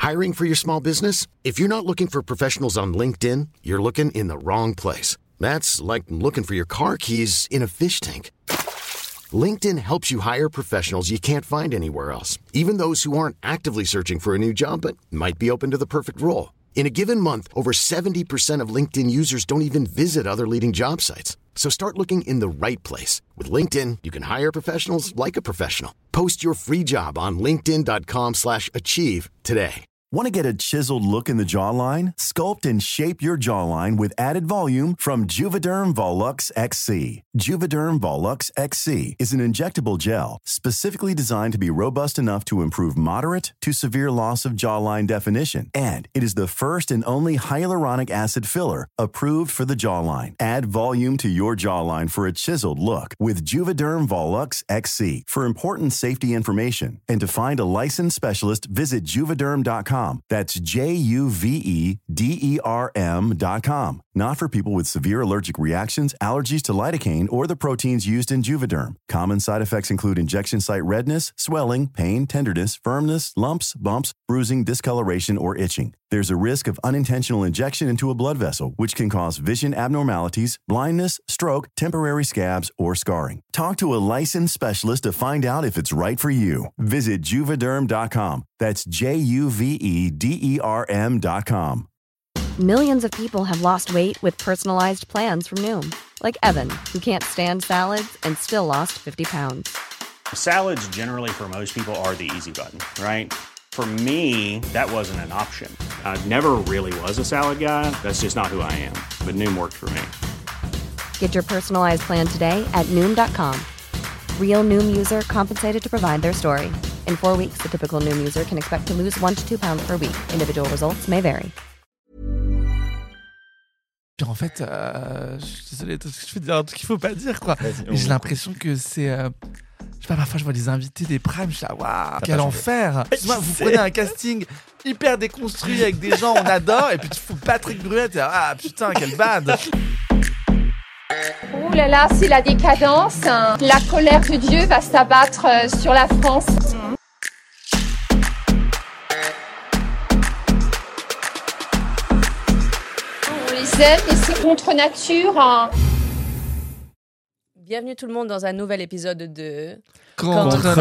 Hiring for your small business? If you're not looking for professionals on LinkedIn, you're looking in the wrong place. That's like looking for your car keys in a fish tank. LinkedIn helps you hire professionals you can't find anywhere else, even those who aren't actively searching for a new job but might be open to the perfect role. In a given month, over 70% of LinkedIn users don't even visit other leading job sites. So start looking in the right place. With LinkedIn, you can hire professionals like a professional. Post your free job on linkedin.com/achieve today. Want to get a chiseled look in the jawline? Sculpt and shape your jawline with added volume from Juvederm Volux XC. Juvederm Volux XC is an injectable gel specifically designed to be robust enough to improve moderate to severe loss of jawline definition. And it is the first and only hyaluronic acid filler approved for the jawline. Add volume to your jawline for a chiseled look with Juvederm Volux XC. For important safety information and to find a licensed specialist, visit juvederm.com. That's JUVEDERM.com. Not for people with severe allergic reactions, allergies to lidocaine, or the proteins used in Juvederm. Common side effects include injection site redness, swelling, pain, tenderness, firmness, lumps, bumps, bruising, discoloration, or itching. There's a risk of unintentional injection into a blood vessel, which can cause vision abnormalities, blindness, stroke, temporary scabs, or scarring. Talk to a licensed specialist to find out if it's right for you. Visit Juvederm.com. That's JUVEDERM.com. Millions of people have lost weight with personalized plans from Noom. Like Evan, who can't stand salads and still lost 50 pounds. Salads generally for most people are the easy button, right? For me, that wasn't an option. I never really was a salad guy. That's just not who I am. But Noom worked for me. Get your personalized plan today at Noom.com. Real Noom user compensated to provide their story. In 4 weeks, the typical Noom user can expect to lose 1 to 2 pounds per week. Individual results may vary. Puis en fait, je suis désolé, je vais dire un truc qu'il faut pas dire, quoi. Mais j'ai l'impression que c'est... je sais pas, parfois je vois des invités des primes, je suis là, waouh, quel enfer. Vous prenez un casting hyper déconstruit avec des gens on adore, et puis tu fous Patrick Bruel, t'es là, ah putain, quel bad. Ouh là là, c'est la décadence. La colère de Dieu va s'abattre sur la France. On les aime et c'est contre nature. Bienvenue tout le monde dans un nouvel épisode de Contre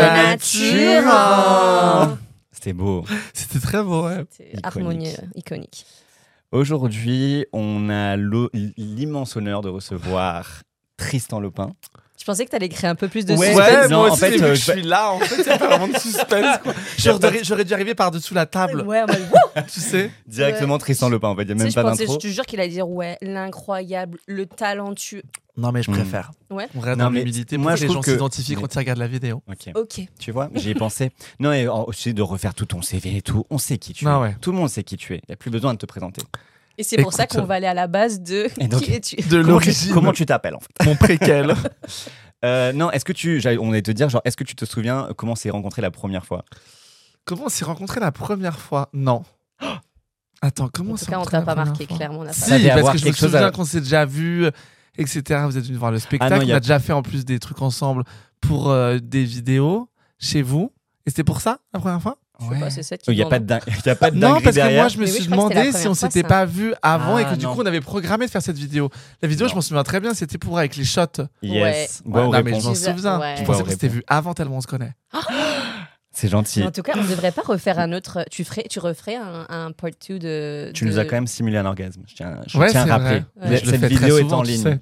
nature. C'était beau. C'était très beau, ouais. C'était harmonieux, iconique. Aujourd'hui, on a l'immense honneur de recevoir Tristan Lopin. Je pensais que t'allais créer un peu plus de suspense. suspense. Non, moi aussi, en fait, je suis là, en fait, il y a pas vraiment de suspense, quoi. J'aurais dû arriver par-dessous la table. Ouais, en mode, tu sais. Directement Tristan Lopin, en fait, il n'y a même pas d'intro. Je te jure qu'il allait dire, ouais, l'incroyable, le talentueux. Non, mais je préfère. Ouais. On reste dans l'humilité. Moi, les gens s'identifient quand ils regardent la vidéo. Ok. Tu vois, j'y ai pensé. Non, et aussi de refaire tout ton CV et tout. On sait qui tu es. Ouais. Tout le monde sait qui tu es. Il n'y a plus besoin de te présenter. Et c'est pour ça qu'on va aller à la base de qui es-tu. De l'origine. Comment tu t'appelles, en fait. Mon préquel. Non, on allait te dire, genre, est-ce que tu te souviens comment on s'est rencontrés la première fois? Comment on s'est rencontrés la première fois? Non. Attends, comment on s'est rencontrés? En tout cas, on t'a pas marqué, clairement. On a si, parce que je me souviens qu'on s'est déjà vu, etc. Vous êtes venus voir le spectacle. On a déjà fait en plus des trucs ensemble pour des vidéos chez vous. Et c'était pour ça, la première fois? Je sais pas, c'est ça qui il n'y a pas de dinguerie Non, parce derrière. que moi, je me suis demandé si on s'était pas vu avant et que du coup, on avait programmé de faire cette vidéo. La vidéo, je m'en souviens très bien, c'était pour avec les shots. Yes. Non, mais je m'en souviens. Je pensais que c'était vu avant tellement on se connaît. C'est gentil. Mais en tout cas, on ne devrait pas refaire un autre. Tu referais un part 2 de. Tu nous as quand même simulé un orgasme. Je tiens à rappeler. Cette vidéo est en ligne.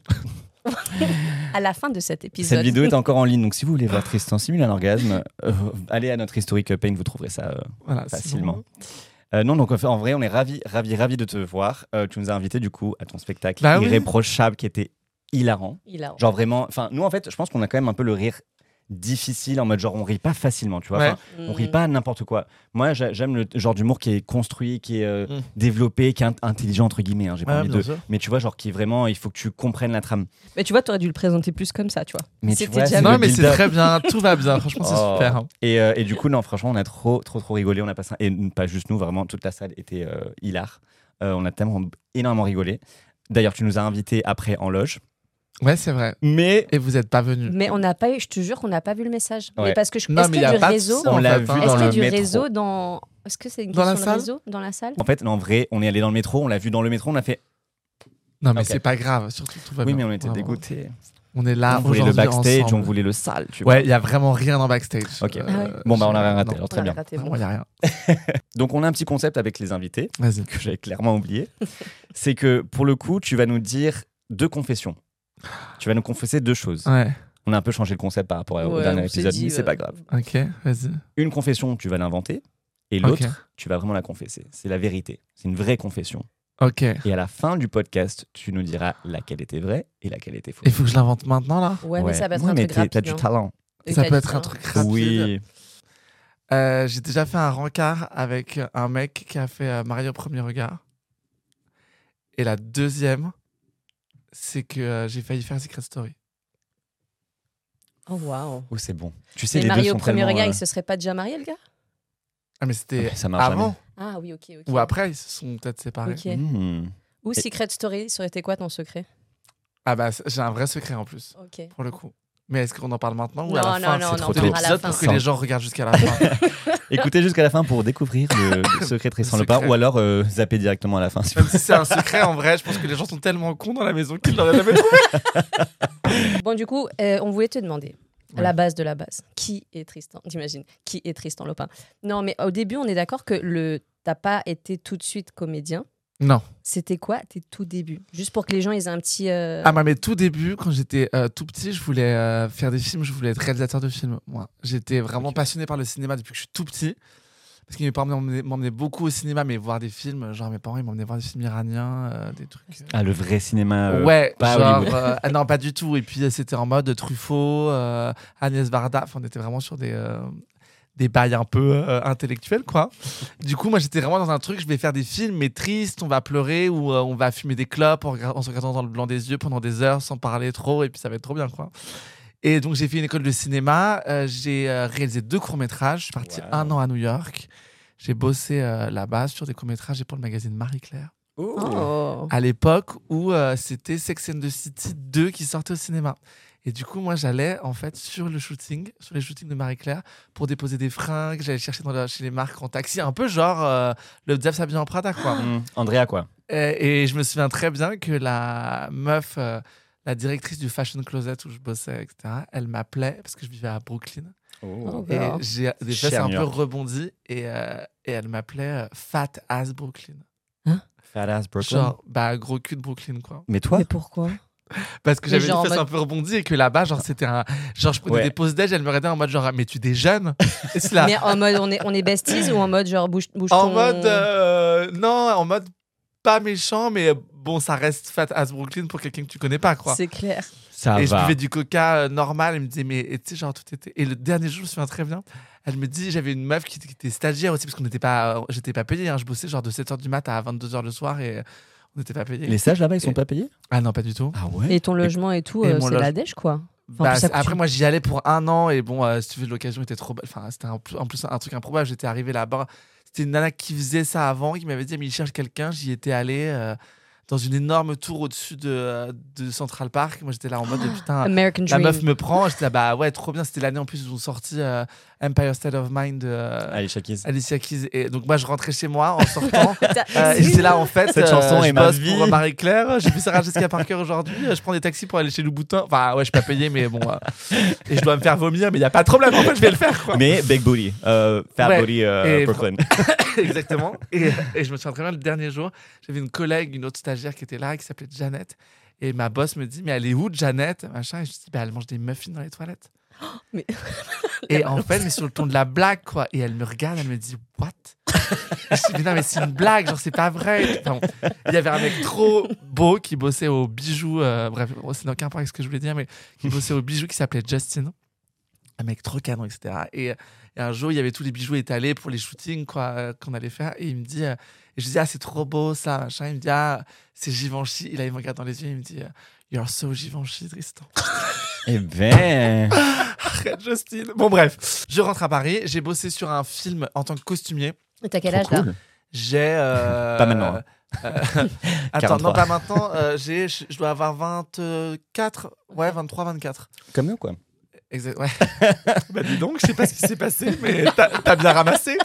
À la fin de cet épisode. Cette vidéo est encore en ligne, donc si vous voulez voir Tristan simuler un orgasme, allez à notre historique Pain, vous trouverez ça facilement. Non, donc en vrai, on est ravis de te voir. Tu nous as invités du coup à ton spectacle Irréprochable qui était hilarant. Genre vraiment, enfin nous en fait, je pense qu'on a quand même un peu le rire difficile en mode genre on rit pas facilement, tu vois. Ouais. On rit pas n'importe quoi. Moi j'aime le genre d'humour qui est construit, qui est développé, qui est intelligent entre guillemets, j'ai pas envie de mais tu vois genre qui est vraiment, il faut que tu comprennes la trame. Mais tu vois, t'aurais dû le présenter plus comme ça, tu vois. Mais tu vois, non mais c'est très bien, tout va bien, franchement c'est super. Et du coup non, franchement on a trop rigolé, on a passé et pas juste nous, vraiment toute la salle était hilar. On a tellement énormément rigolé. D'ailleurs, tu nous as invités après en loge. Ouais, c'est vrai. Et vous n'êtes pas venus. Mais on n'a pas eu, je te jure qu'on n'a pas vu le message. Ouais. Mais parce que non, mais est-ce qu'il y a du réseau on l'a vu dans le métro. Est-ce qu'il y a du réseau dans Est-ce que c'est une Dans la question de salle réseau dans la salle? En fait, en vrai, on est allé dans le métro, on l'a vu dans le métro, on a fait. Non, mais Ok. c'est pas grave, surtout tout va Oui, bien. mais on était Vraiment. dégoûtés. On est là On voulait le aujourd'hui backstage, ensemble. on voulait le salle, tu vois. Ouais, il y a vraiment rien en backstage. Ok. Ah ouais. Bon, bah, on a rien raté, Non. alors très bien. Non, il y a rien. Donc, on a un petit concept avec les invités, Vas-y. que j'avais clairement oublié. C'est que, pour le coup, tu vas nous dire 2 confessions. Tu vas nous confesser 2 choses. Ouais. On a un peu changé le concept par rapport au Ouais, dernier on s'est épisode, dit, mais c'est pas grave. Ok, vas-y. Une confession, tu vas l'inventer. Et l'autre, Ok. tu vas vraiment la confesser. C'est la vérité. C'est une vraie confession. Ok. Et à la fin du podcast, tu nous diras laquelle était vraie et laquelle était fausse. Il faut que je l'invente maintenant, là? Ouais, mais ça va être Ouais, un mais truc rapide. t'as du hein. talent. Et Ça t'as peut du être un talent. truc rapide. Oui. J'ai déjà fait un rencard avec un mec qui a fait Marie au premier regard. Et la deuxième, c'est que j'ai failli faire Secret Story. Oh, waouh. Oh, c'est bon. Tu sais, Mais les deux Marie au sont premier tellement, regard, il se serait pas déjà marié, le gars? Ah, mais c'était ça marche avant Ah oui, ok. ou après, ils se sont peut-être séparés. Ok. Hmm. Ou Secret Story, ça aurait été quoi ton secret? Ah bah, j'ai un vrai secret en plus, Ok. pour le coup. Mais est-ce qu'on en parle maintenant ou Non, à la non, fin? non, C'est non, trop on tôt parlera à la l'épisode fin. pour que les gens regardent jusqu'à la fin. Écoutez jusqu'à la fin pour découvrir le secret de Tristan Le Lepin secret. ou alors zapper directement à la fin. Si vous... Même si c'est un secret, en vrai, je pense que les gens sont tellement cons dans la maison qu'ils l'auraient jamais trouvé. Bon, du coup, on voulait te demander, à Ouais. la base de la base, qui est Tristan? T'imagines? Qui est Tristan Lopin? Non, mais au début, on est d'accord que t'as pas été tout de suite comédien. Non. C'était quoi tes tout débuts? Juste pour que les gens ils aient un petit. Ah, mais tout début, quand j'étais tout petit, je voulais faire des films, je voulais être réalisateur de films. Moi, j'étais vraiment passionné par le cinéma depuis que je suis tout petit. Parce que mes parents m'emmenaient beaucoup au cinéma, mais voir des films. Genre, mes parents, ils m'emmenaient voir des films iraniens, des trucs. Ah, le vrai cinéma. Ouais, pas genre. Hollywood. Non, pas du tout. Et puis, c'était en mode Truffaut, Agnès Varda. Enfin, on était vraiment sur des bails un peu intellectuels, quoi. Du coup, moi, j'étais vraiment dans un truc, je vais faire des films, mais tristes, on va pleurer ou on va fumer des clopes en se regardant dans le blanc des yeux pendant des heures sans parler trop, et puis ça va être trop bien, quoi. Et donc, j'ai fait une école de cinéma, j'ai réalisé 2 courts-métrages, je suis parti Wow. 1 an à New York, j'ai bossé là-bas sur des courts-métrages et pour le magazine Marie-Claire. Oh. À l'époque où c'était Sex and the City 2 qui sortait au cinéma. Et du coup, moi, j'allais en fait sur les shootings de Marie-Claire pour déposer des fringues. J'allais chercher chez les marques en taxi, un peu genre le Xav s'habille en Prada, quoi. Andrea, quoi. Et je me souviens très bien que la meuf, la directrice du fashion closet où je bossais, etc., elle m'appelait parce que je vivais à Brooklyn. Oh, Et wow. j'ai des Cher fesses un New peu York. rebondi et elle m'appelait Fat Ass Brooklyn. Fat ass Brooklyn. Genre, bah, gros cul de Brooklyn, quoi. Mais toi Mais pourquoi? Parce que Mais j'avais genre une en fesse mode- un peu rebondie et que là-bas, genre, c'était un. Genre, je prenais Ouais. des pauses d'âge, elle me regardait en mode genre, mais tu déjeunes Et c'est là. Mais en mode on est besties ou en mode genre bouge En ton- mode. Non, en mode pas méchant, mais bon, ça reste Fat Ass Brooklyn pour quelqu'un que tu connais pas, quoi. C'est clair. Ça Et je va. buvais du coca normal, elle me disait, mais et tu sais, genre, tout était. Et le dernier jour, je me souviens très bien, elle me dit, j'avais une meuf qui était stagiaire aussi, parce qu'on n'était pas. J'étais pas payé, hein, je bossais genre de 7h du mat à 22h le soir et on n'était pas payé. Les stages là-bas, ils sont Et- pas payés? Ah non, pas du tout. Ah ouais? Et ton logement et tout, Et mon c'est la loge- dèche quoi. Enfin, Bah, en plus, ça coûte après, une- moi, j'y allais pour 1 an et bon, si tu veux, l'occasion était trop belle. Enfin, c'était en plus un truc improbable. J'étais arrivé là-bas. C'était une nana qui faisait ça avant, qui m'avait dit, mais il cherche quelqu'un. J'y étais allé dans une énorme tour au-dessus de Central Park. Moi, j'étais là en mode, putain, American la Dream. meuf me prend. J'étais là, bah ouais, trop bien. C'était l'année en plus où ils ont sorti Empire State of Mind de Alicia Keys. Alicia Keys. Et donc, moi, je rentrais chez moi en sortant. T'as- Et j'étais là en fait, Cette chanson je est ma bosse vie. pour Marie-Claire, j'ai vu Sarah Jessica Parker aujourd'hui, je prends des taxis pour aller chez Louboutin. Enfin ouais, je suis pas payé mais bon et je dois me faire vomir mais il y a pas de problème en fait, je vais le faire quoi. Mais Big Booty. Fat Ouais. Booty Et- Brooklyn. Exactement. Et je me souviens très bien le dernier jour, j'avais une collègue, une autre stagiaire qui était là qui s'appelait Jeannette et ma boss me dit mais elle est où Jeannette machin et je dis bah elle mange des muffins dans les toilettes. Mais- Et en fait, mais sur le ton de la blague, quoi. Et elle me regarde, elle me dit, what? Et je dis, mais non, mais c'est une blague, genre, c'est pas vrai. Enfin, bon, il y avait un mec trop beau qui bossait au bijou, bref, c'est n'a aucun rapport avec ce que je voulais dire, mais qui bossait au bijou qui s'appelait Justin. Un mec trop canon, etc. Et un jour, il y avait tous les bijoux étalés pour les shootings, quoi, qu'on allait faire. Et il me dit, et je dis, ah, c'est trop beau, ça, machin. Il me dit, ah, c'est Givenchy. Il me regarde dans les yeux, il me dit, you're so Givenchy, Tristan. Eh ben. Arrête, Justine. Bon, bref, je rentre à Paris. J'ai bossé sur un film en tant que costumier. Et t'as quel âge là? J'ai. Pas maintenant, hein. Attends, 43. non, pas maintenant. Je dois avoir 24. Ouais, 23, 24. Comme nous, quoi. Exact, ouais. Bah dis donc, je sais pas ce qui s'est passé, mais t'as bien ramassé.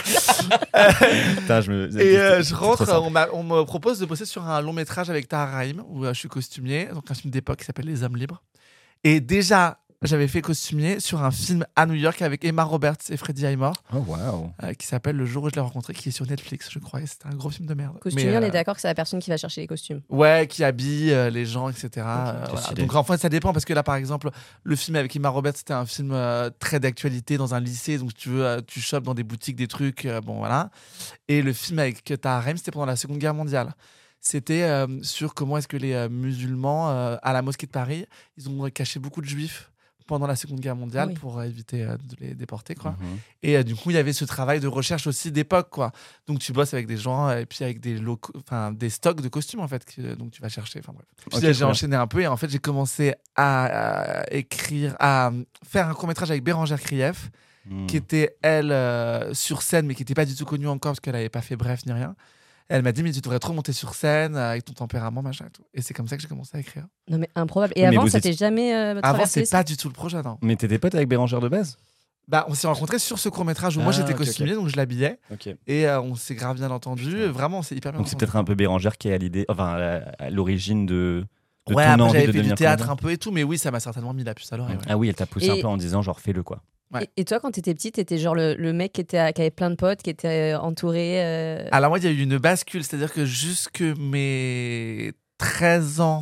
Putain, je rentre, on me propose de bosser sur un long métrage avec Tahar Rahim, où je suis costumier, donc un film d'époque qui s'appelle Les Hommes Libres. Et déjà, j'avais fait costumier sur un film à New York avec Emma Roberts et Freddie Highmore. Oh, wow. Qui s'appelle Le jour où je l'ai rencontré, qui est sur Netflix, je crois. Et c'était un gros film de merde. Costumier, on est d'accord que c'est la personne qui va chercher les costumes. Ouais, qui habille les gens, etc. Voilà. Donc en fait, ça dépend parce que là, par exemple, le film avec Emma Roberts, c'était un film très d'actualité dans un lycée. Donc si tu veux, tu chopes dans des boutiques des trucs. Bon, voilà. Et le film avec Tahar Rahim, c'était pendant la Seconde Guerre mondiale. C'était sur comment est-ce que les musulmans, à la mosquée de Paris, ils ont caché beaucoup de juifs pendant la Seconde Guerre mondiale pour éviter de les déporter, quoi. Et du coup, il y avait ce travail de recherche aussi d'époque, quoi. Donc tu bosses avec des gens et puis avec des stocks de costumes, en fait, donc tu vas chercher. Enfin bref. Puis j'ai enchaîné un peu et en fait, j'ai commencé à faire un court-métrage avec Bérangère Krief, qui était, elle, sur scène, mais qui n'était pas du tout connue encore parce qu'elle n'avait pas fait Bref ni rien. Elle m'a dit, mais tu devrais trop monter sur scène avec ton tempérament, machin et tout. Et c'est comme ça que j'ai commencé à écrire. Non, mais improbable. Et avant, ça t'est jamais traversé? Avant, c'est pas du tout le projet, non. Mais t'étais pote avec Bérangère de base? Bah, on s'est rencontrés sur ce court-métrage où moi j'étais costumier, donc je l'habillais. Et on s'est grave bien entendu. Vraiment, c'est hyper bien. Donc c'est peut-être un peu Bérangère qui est à l'idée, enfin, à l'origine de ouais, ton envie j'avais de fait devenir du théâtre comédien. un peu et tout, mais oui, ça m'a certainement mis la puce à l'oreille. Ouais. Ah oui, elle t'a poussé un peu en disant genre fais-le, quoi. Ouais. Et toi, quand t'étais petite, t'étais genre le mec qui avait plein de potes, qui était entouré. Alors moi, il y a eu une bascule, c'est-à-dire que jusque mes 13 ans,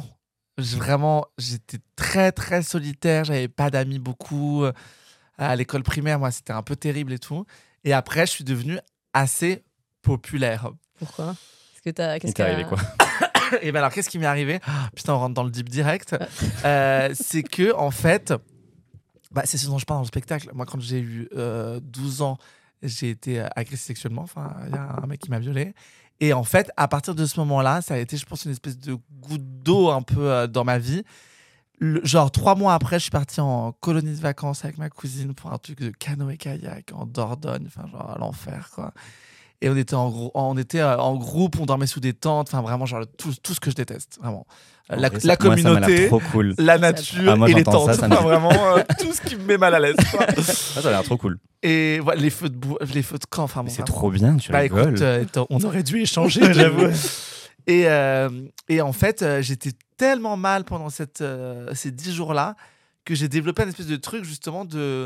j'étais très très solitaire, j'avais pas d'amis beaucoup. À l'école primaire, moi, c'était un peu terrible et tout. Et après, je suis devenu assez populaire. Pourquoi? Qu'est-ce qui t'est arrivé, quoi? Et ben alors, qu'est-ce qui m'est arrivé? Putain, on rentre dans le deep direct. C'est que en fait. C'est ce dont je parle dans le spectacle. Moi, quand j'ai eu 12 ans, j'ai été agressé sexuellement. Enfin, il y a un mec qui m'a violé. Et en fait, à partir de ce moment-là, ça a été, je pense, une espèce de goutte d'eau un peu dans ma vie. Genre 3 mois après, je suis parti en colonie de vacances avec ma cousine pour un truc de canoë-kayak en Dordogne. Enfin, genre à l'enfer, quoi. Et on était en groupe, on dormait sous des tentes. Enfin, vraiment, genre tout ce que je déteste, vraiment. La communauté, trop cool. La nature et les tentes. Vraiment, tout ce qui me met mal à l'aise. Ça a l'air trop cool. Et voilà, les feux de camp. Enfin, c'est trop bien, tu rigoles. Écoute, on aurait dû échanger, j'avoue. Et en fait, j'étais tellement mal pendant ces 10 jours-là que j'ai développé un espèce de truc justement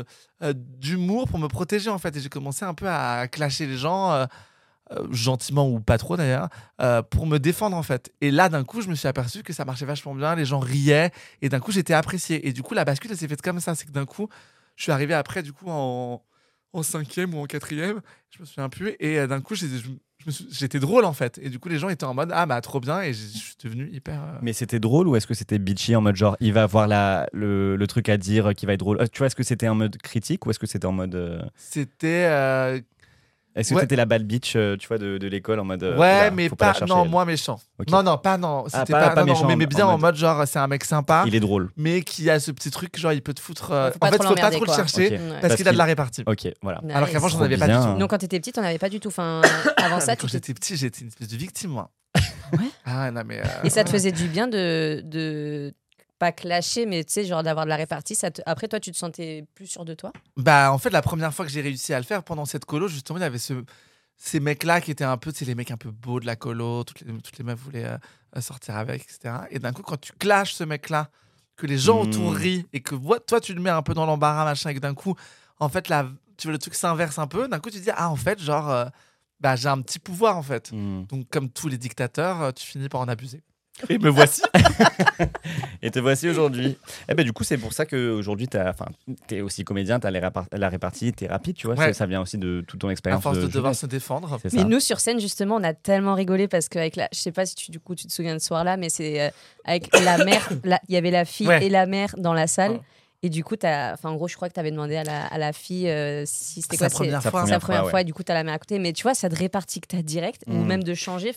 d'humour pour me protéger, en fait. Et j'ai commencé un peu à clasher les gens, gentiment ou pas trop d'ailleurs, pour me défendre, en fait. Et là, d'un coup, je me suis aperçu que ça marchait vachement bien, les gens riaient, et d'un coup, j'étais apprécié. Et du coup, la bascule, elle s'est faite comme ça. C'est que d'un coup, je suis arrivé après, du coup, en 5e ou en 4e, je me souviens plus, et d'un coup, j'étais drôle, en fait. Et du coup, les gens étaient en mode, ah bah trop bien, et je suis devenu hyper... Mais c'était drôle ou est-ce que c'était bitchy en mode genre, il va avoir le truc à dire qui va être drôle? Tu vois, est-ce que c'était en mode critique ou est-ce que c'était en mode... C'était... Est-ce que t'étais la bad bitch, tu vois, de l'école en mode... ouais, mais pas... Non, moins méchant. Okay. Non, c'était pas méchant. Mais bien en mode genre, c'est un mec sympa. Il est drôle. Mais qui a ce petit truc, genre, il peut te foutre... en fait, faut pas trop le chercher parce qu'il a de la répartie. Ok, voilà. Nice. Alors qu'avant, j'en avais pas du tout. Donc quand t'étais petite, t'en avais pas du tout. Enfin, avant ça, quand j'étais petit, j'étais une espèce de victime, moi. Ouais. Ah non, mais... Et ça te faisait du bien de pas clasher, mais tu sais, genre d'avoir de la répartie. Après, toi, tu te sentais plus sûr de toi? Bah, en fait, la première fois que j'ai réussi à le faire pendant cette colo, justement, il y avait ces mecs-là qui étaient un peu, tu sais, les mecs un peu beaux de la colo, toutes les meufs voulaient sortir avec, etc. Et d'un coup, quand tu clashes ce mec-là, que les gens autour rient, et que toi, tu le mets un peu dans l'embarras, machin, et que d'un coup, en fait, là, tu vois, le truc s'inverse un peu, d'un coup, tu te dis, ah, en fait, genre, j'ai un petit pouvoir, en fait. Donc, comme tous les dictateurs, tu finis par en abuser. Et me voici. Et te voici aujourd'hui. Eh ben, du coup, c'est pour ça qu'aujourd'hui, t'es aussi comédien, t'as la répartie, t'es rapide, tu vois. Ouais. Ça vient aussi de toute ton expérience. À force de devoir se défendre. Mais nous, sur scène, justement, on a tellement rigolé parce qu'avec je sais pas si tu te souviens de ce soir-là, mais c'est avec la mère, il y avait la fille et la mère dans la salle. Et du coup, en gros, je crois que tu avais demandé à la fille si c'était sa première fois. Et du coup, tu as la mère à côté. Mais tu vois, ça te répartit que tu as direct ou même de changer.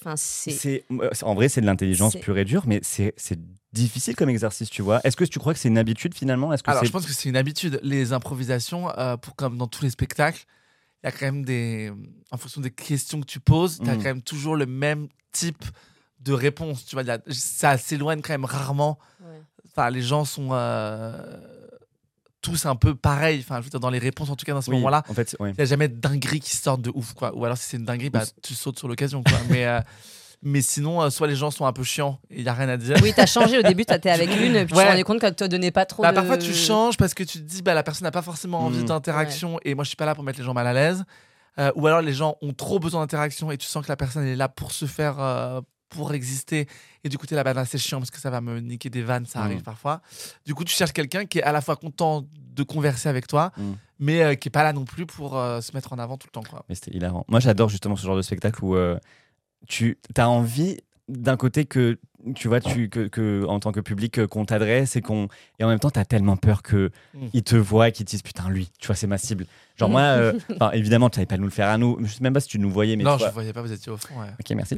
En vrai, c'est de l'intelligence pure et dure, mais c'est difficile comme exercice, tu vois. Est-ce que tu crois que c'est une habitude finalement? Alors, je pense que c'est une habitude. Les improvisations, comme dans tous les spectacles, il y a quand même en fonction des questions que tu poses, tu as quand même toujours le même type de réponse. Tu vois, ça s'éloigne quand même rarement. Ouais. Enfin, les gens sont tous un peu pareils. Enfin, je veux dire, dans les réponses, en tout cas, dans ce moment-là, en fait, il n'y a jamais de dinguerie qui sortent de ouf, quoi. Ou alors, si c'est une dinguerie, tu sautes sur l'occasion, quoi. Mais sinon, soit les gens sont un peu chiants et il n'y a rien à dire. Oui, t'as changé au début, t'étais avec l'une, puis tu te rendais compte qu'elle te donnait pas trop Parfois, tu changes parce que tu te dis, la personne n'a pas forcément envie d'interaction et moi, je suis pas là pour mettre les gens mal à l'aise. Ou alors, les gens ont trop besoin d'interaction et tu sens que la personne est là pour se faire, pour exister. Et du coup, t'es là, c'est chiant parce que ça va me niquer des vannes, ça arrive parfois. Du coup, tu cherches quelqu'un qui est à la fois content de converser avec toi, mais qui est pas là non plus pour se mettre en avant tout le temps, quoi. Mais c'était hilarant. Moi, j'adore justement ce genre de spectacle où tu as envie d'un côté que tu vois que en tant que public qu'on t'adresse et en même temps t'as tellement peur que ils te voient et qu'ils te disent putain lui tu vois c'est ma cible genre moi évidemment tu savais pas nous le faire à nous je sais même pas si tu nous voyais mais non je voyais pas vous étiez au fond ok merci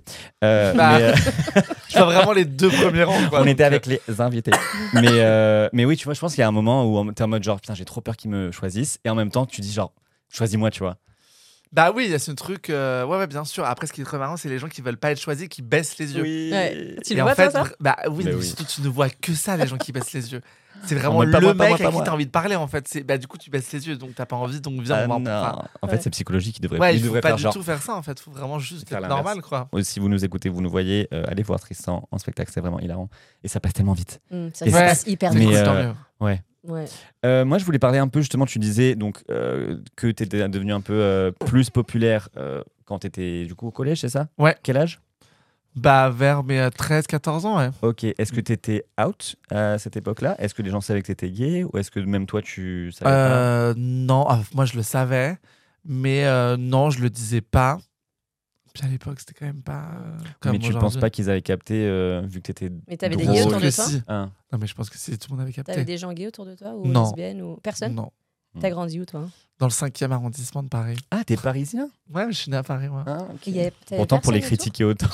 je vois vraiment les 2 premiers rangs quoi, on était avec les invités mais oui tu vois je pense qu'il y a un moment où t'es en mode genre putain j'ai trop peur qu'ils me choisissent et en même temps tu dis genre choisis-moi tu vois. Bah oui, il y a ce truc, ouais, bien sûr. Après, ce qui est très marrant, c'est les gens qui veulent pas être choisis, qui baissent les yeux. Oui. Ouais. Tu le vois, ça bah oui, mais surtout, tu ne vois que ça, les gens qui baissent les yeux. C'est vraiment le mec à qui t'as envie de parler, en fait. Du coup, tu baisses les yeux, donc t'as pas envie, donc viens. En fait, c'est psychologique, il devrait pas faire du tout faire ça, en fait. Faut vraiment juste être normal, quoi. Si vous nous écoutez, vous nous voyez, allez voir Tristan en spectacle, c'est vraiment hilarant. Et ça passe tellement vite. Ça passe hyper vite. Ouais. Moi, je voulais parler un peu, justement, tu disais donc, que tu étais devenu un peu plus populaire quand tu étais du coup au collège, c'est ça? Ouais. Quel âge? Vers mes 13-14 ans, ouais. Ok. Est-ce que tu étais out à cette époque-là? Est-ce que les gens savaient que tu étais gay? Ou est-ce que même toi, tu savais pas? Non, moi, je le savais. Mais non, je le disais pas. Puis à l'époque, c'était quand même pas. Mais tu penses pas qu'ils avaient capté vu que t'étais. Mais t'avais des gays autour de toi? Non, mais je pense que si tout le monde avait capté. T'avais des gens gays autour de toi ou non. lesbiennes ou personne? Non. T'as grandi où toi? Dans le 5e arrondissement de Paris. Ah, t'es parisien? Ouais, je suis né à Paris, moi. Ah, okay. Pourtant, pour les critiquer autant.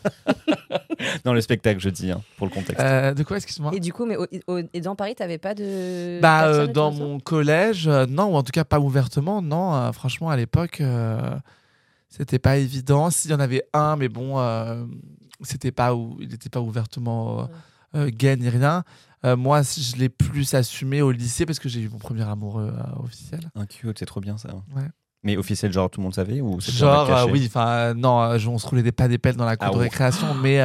Dans le spectacle, je dis, pour le contexte. De quoi, excuse-moi? Et du coup, mais et dans Paris, t'avais pas de. Dans mon collège, non, ou en tout cas pas ouvertement, non. Franchement, à l'époque, c'était pas évident. S'il y en avait un, mais bon, il n'était pas ouvertement gay ni rien. Moi, je l'ai plus assumé au lycée parce que j'ai eu mon premier amoureux officiel. Un cute, c'est trop bien ça. Ouais. Mais officiel, genre tout le monde savait ou genre oui, enfin non, on se roulait pas des pelles dans la cour de récréation, mais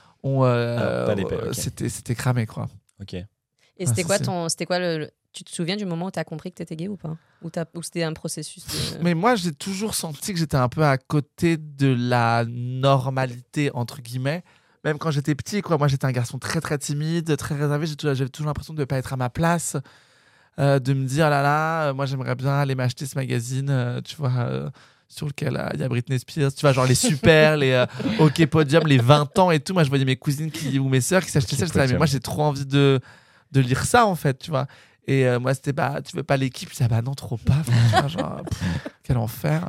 c'était cramé quoi. Ok. Et c'était quoi tu te souviens du moment où tu as compris que tu étais gay ou pas? Ou c'était un processus Mais moi, j'ai toujours senti que j'étais un peu à côté de la normalité entre guillemets. Même quand j'étais petit, quoi. Moi, j'étais un garçon très, très timide, très réservé. J'avais toujours l'impression de ne pas être à ma place, de me dire, moi, j'aimerais bien aller m'acheter ce magazine, tu vois, sur lequel il y a Britney Spears, tu vois, genre les super, les OK Podium, les 20 ans et tout. Moi, je voyais mes cousines ou mes sœurs qui s'achetaient ça. J'étais là, mais moi, j'ai trop envie de lire ça, en fait, tu vois. Et moi, c'était, tu veux pas l'équipe? Je disais, non, trop pas. Tu vois, genre, quel enfer.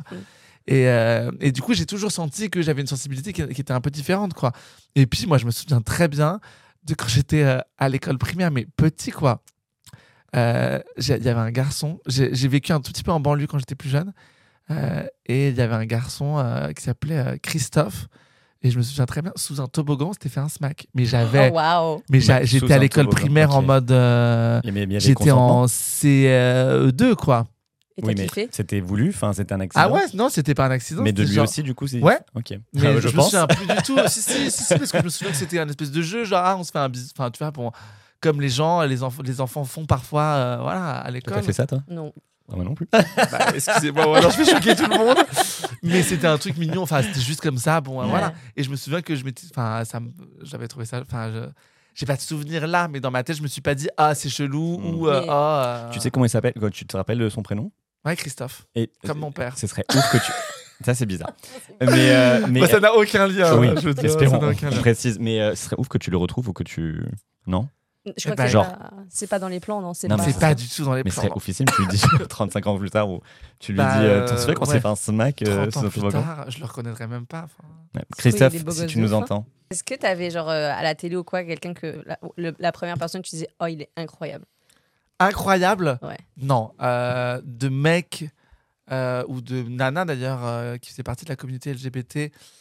Et du coup, j'ai toujours senti que j'avais une sensibilité qui était un peu différente, quoi. Et puis, moi, je me souviens très bien de quand j'étais à l'école primaire, mais petit, quoi. Il y avait un garçon. J'ai vécu un tout petit peu en banlieue quand j'étais plus jeune. Et il y avait un garçon qui s'appelait Christophe. Et je me souviens très bien, sous un toboggan, on s'était fait un smack. Mais j'avais. Oh, wow. Mais j'étais à l'école primaire en mode. J'étais en CE2, quoi. Et t'as kiffé? C'était voulu, c'était un accident. Ah ouais, non, c'était pas un accident. Mais de lui aussi, du coup, c'est. Ouais. Ok. Mais je me souviens plus du tout. Si, parce que je me souviens que c'était un espèce de jeu, genre on se fait un bisou. Enfin, tu vois, comme les enfants font parfois, voilà, à l'école. T'as fait ça, toi? Non. Ah, moi non plus. Excusez-moi, alors je vais choquer tout le monde. Mais c'était un truc mignon. Enfin, c'était juste comme ça. Bon, voilà. Et je me souviens que j'avais trouvé ça. J'ai pas de souvenir là, mais dans ma tête, je me suis pas dit c'est chelou ou Tu sais comment il s'appelle? Tu te rappelles de son prénom? Ouais, Christophe. Comme mon père. Ce serait ouf que tu. Ça, c'est bizarre. Mais ça n'a aucun lien. Oui, je espérons. Je précise. Mais ce serait ouf que tu le retrouves ou que tu. Non? Je crois que c'est pas dans les plans, non? C'est pas du tout dans les plans. Mais ce serait officiel, tu lui dis 35 ans plus tard, ou tu lui dis, tu te souviens quand c'est fait un smack 30 ans plus tard, je le reconnaîtrais même pas. Christophe, si tu nous entends. Est-ce que tu avais, genre, à la télé ou quoi, quelqu'un que la première personne, tu disais, il est incroyable? Incroyable? Ouais. Non. De mecs ou de nanas, d'ailleurs, qui faisaient partie de la communauté LGBT,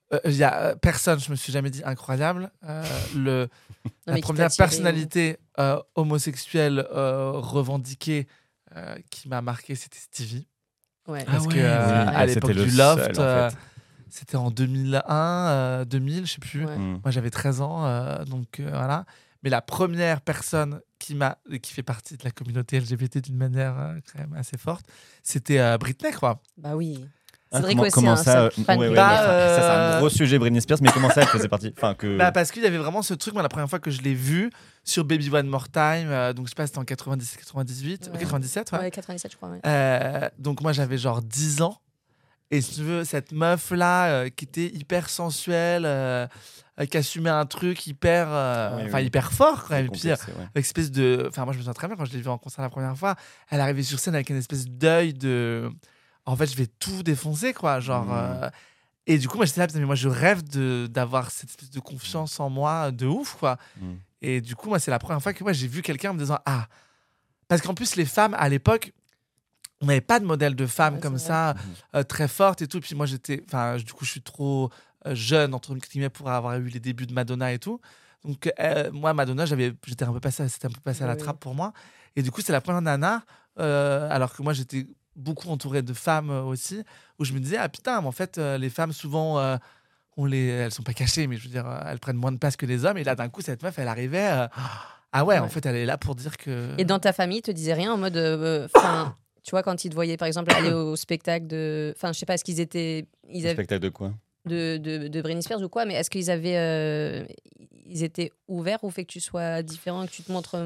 y a personne, je me suis jamais dit incroyable. La première personnalité homosexuelle revendiquée qui m'a marqué, c'était Stevie. Ouais. Parce que à l'époque du Loft, c'était en 2001, 2000, je sais plus. Ouais. Moi, j'avais 13 ans, donc voilà. Mais la première personne qui fait partie de la communauté LGBT d'une manière quand même assez forte, c'était Britney, quoi. Bah oui. Ah, C'est vrai comment que ça, c'est un fan. ça, c'est un gros sujet, Britney Spears, mais comment ça, elle faisait partie Parce qu'il y avait vraiment ce truc, moi, la première fois que je l'ai vu sur Baby One More Time, donc je sais pas, c'était en 97, 97, ouais. Ouais, 97, je crois. Ouais. Donc moi, j'avais genre 10 ans. Et si tu veux, cette meuf-là, qui était hyper sensuelle, qui assumait un truc hyper fort, quand même. Puis, avec espèce de... Enfin, moi, je me souviens très bien, quand je l'ai vue en concert la première fois, elle arrivait sur scène avec une espèce d'œil de... En fait, je vais tout défoncer, quoi. Genre... Et du coup, moi, j'étais là, mais moi, je rêve d'avoir cette espèce de confiance en moi de ouf, quoi. Et du coup, moi, c'est la première fois que moi, j'ai vu quelqu'un en me disant « Ah !» Parce qu'en plus, les femmes, à l'époque... On n'avait pas de modèle de femme comme ça, très forte et tout. Puis moi, du coup, je suis trop jeune, entre guillemets, pour avoir eu les débuts de Madonna et tout. Donc, moi, Madonna, c'était un peu passé à la trappe pour moi. Et du coup, c'est la première nana, alors que moi, j'étais beaucoup entouré de femmes aussi, où je me disais, ah putain, mais en fait, les femmes, souvent, elles sont pas cachées, mais je veux dire, elles prennent moins de place que les hommes. Et là, d'un coup, cette meuf, elle arrivait. En fait, elle est là pour dire que. Et dans ta famille, ils te disaient rien en mode. Tu vois, quand ils te voyaient, par exemple, aller au spectacle de... Enfin, je sais pas, est-ce qu'ils étaient... Spectacle de quoi ? De Britney Spears ou quoi, mais est-ce qu'ils avaient... Ils étaient ouverts au fait que tu sois différent et que tu te montres...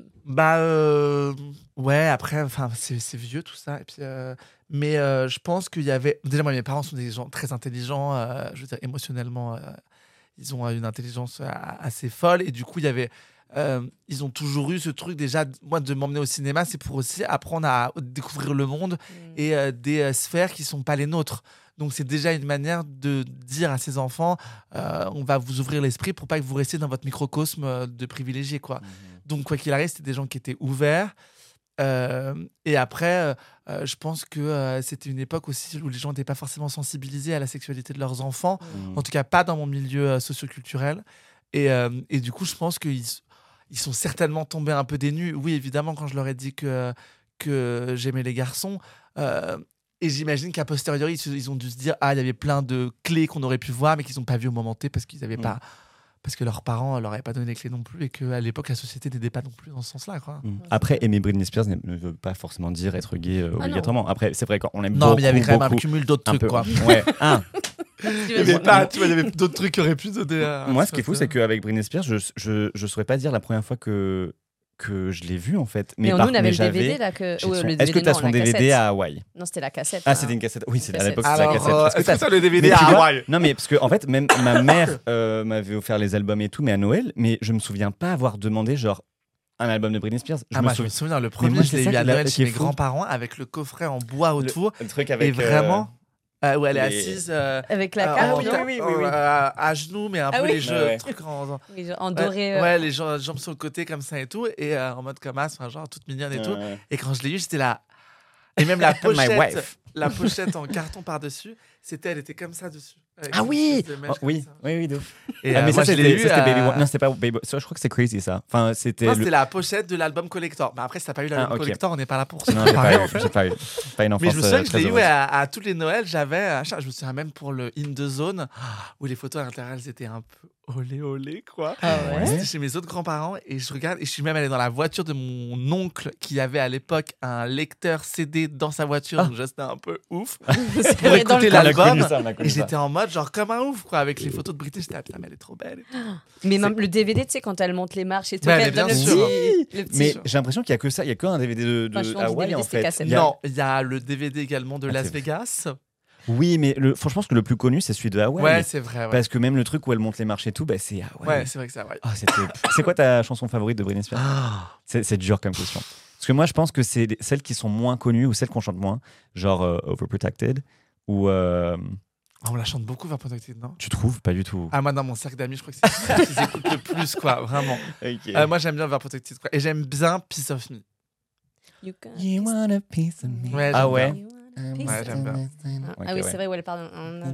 Ouais, après, c'est vieux tout ça. Et puis, mais je pense qu'il y avait... Déjà, moi, mes parents sont des gens très intelligents. Je veux dire, émotionnellement, ils ont une intelligence assez folle. Et du coup, il y avait... ils ont toujours eu ce truc déjà, moi, de m'emmener au cinéma, c'est pour aussi apprendre à découvrir le monde et des sphères qui sont pas les nôtres. Donc c'est déjà une manière de dire à ses enfants, on va vous ouvrir l'esprit pour pas que vous restiez dans votre microcosme de privilégiés, quoi. Donc quoi qu'il arrive, c'était des gens qui étaient ouverts. Et après, je pense que c'était une époque aussi où les gens n'étaient pas forcément sensibilisés à la sexualité de leurs enfants, en tout cas pas dans mon milieu socioculturel. Et du coup, je pense qu'ils sont certainement tombés un peu des nues. Oui, évidemment, quand je leur ai dit que j'aimais les garçons. Et j'imagine qu'à posteriori, ils ont dû se dire, il y avait plein de clés qu'on aurait pu voir, mais qu'ils n'ont pas vu au moment T parce qu'ils n'avaient pas... Parce que leurs parents leur avaient pas donné les clés non plus et qu'à l'époque, la société n'aidait pas non plus dans ce sens-là, quoi. Après, aimer Britney Spears ne veut pas forcément dire être gay obligatoirement. Après, c'est vrai qu'on aime beaucoup. Non, mais il y avait quand même un cumul d'autres trucs, quoi. Ouais. Il y avait d'autres trucs qui auraient pu donner. Moi, ce qui est fou, c'est qu'avec Britney Spears, je saurais pas dire la première fois que je l'ai vu, en fait. Mais nous, on avait le DVD là que. Est-ce que tu as son DVD à Hawaï ? Non, c'était la cassette. Ah, c'était une cassette. Oui, à l'époque, c'était la cassette. Est-ce que tu as le DVD à Hawaï ? Non, mais parce que, en fait, même ma mère m'avait offert les albums et tout, mais à Noël, mais je me souviens pas avoir demandé, genre, un album de Britney Spears. Je me souviens, le premier, je l'ai eu à Noël chez mes grands-parents avec le coffret en bois autour. Le truc avec. Et vraiment. Où elle est assise avec la carte à genoux, mais un peu les jeux trucs en doré. Ouais, les jambes sur le côté comme ça et tout, et en mode comme ça, genre toute mignonne et tout. Et quand je l'ai eu, j'étais là. Et même la pochette en carton par-dessus, elle était comme ça dessus. Ah oui, oui, de ouf. Mais ça, c'était Baby One. Non, c'était pas Baby. Ça, je crois que c'est Crazy, ça. Enfin, c'était la pochette de l'album collector. Mais après, si t'as pas eu l'album collector, on n'est pas là pour ça. Non, j'ai pas eu. Pas une enfance. Mais je me souviens que je l'ai eu à tous les Noëls. Je me souviens même pour le In The Zone, où les photos à l'intérieur, elles étaient un peu olé, quoi. C'était chez mes autres grands-parents. Et je regarde, et je suis même allé dans la voiture de mon oncle, qui avait à l'époque un lecteur CD dans sa voiture. Donc, c'était un peu ouf. Pour écouter l'album. Et j'étais en mode genre comme un ouf, quoi, avec les photos de Britney. J'étais putain, mais elle est trop belle. Mais même le DVD, tu sais, quand elle monte les marches et tout. Bien sûr. Mais j'ai l'impression qu'il y a que ça, il y a qu'un DVD de Hawaii, en fait. Non, il y a le DVD également de Las Vegas. Oui, mais franchement, je pense que le plus connu, c'est celui de Hawaii. Ouais, c'est vrai. Ouais. Parce que même le truc où elle monte les marches et tout, c'est Hawaii. Ouais, c'est vrai que c'est Hawaii. C'est quoi ta chanson favorite de Britney Spears ? C'est dur comme question. Parce que moi, je pense que c'est celles qui sont moins connues ou celles qu'on chante moins, genre Overprotected ou. On la chante beaucoup, Overprotected, non ? Tu trouves ? Pas du tout. Ah, moi, dans mon cercle d'amis, je crois que c'est celle qu'ils écoutent le plus, quoi, vraiment. Okay. Moi, j'aime bien Overprotected, quoi. Et j'aime bien Piece of Me. You want a piece of me. Ouais, ah ouais. Peace. Ouais, j'aime bien. Ah oui, c'est vrai où elle parle.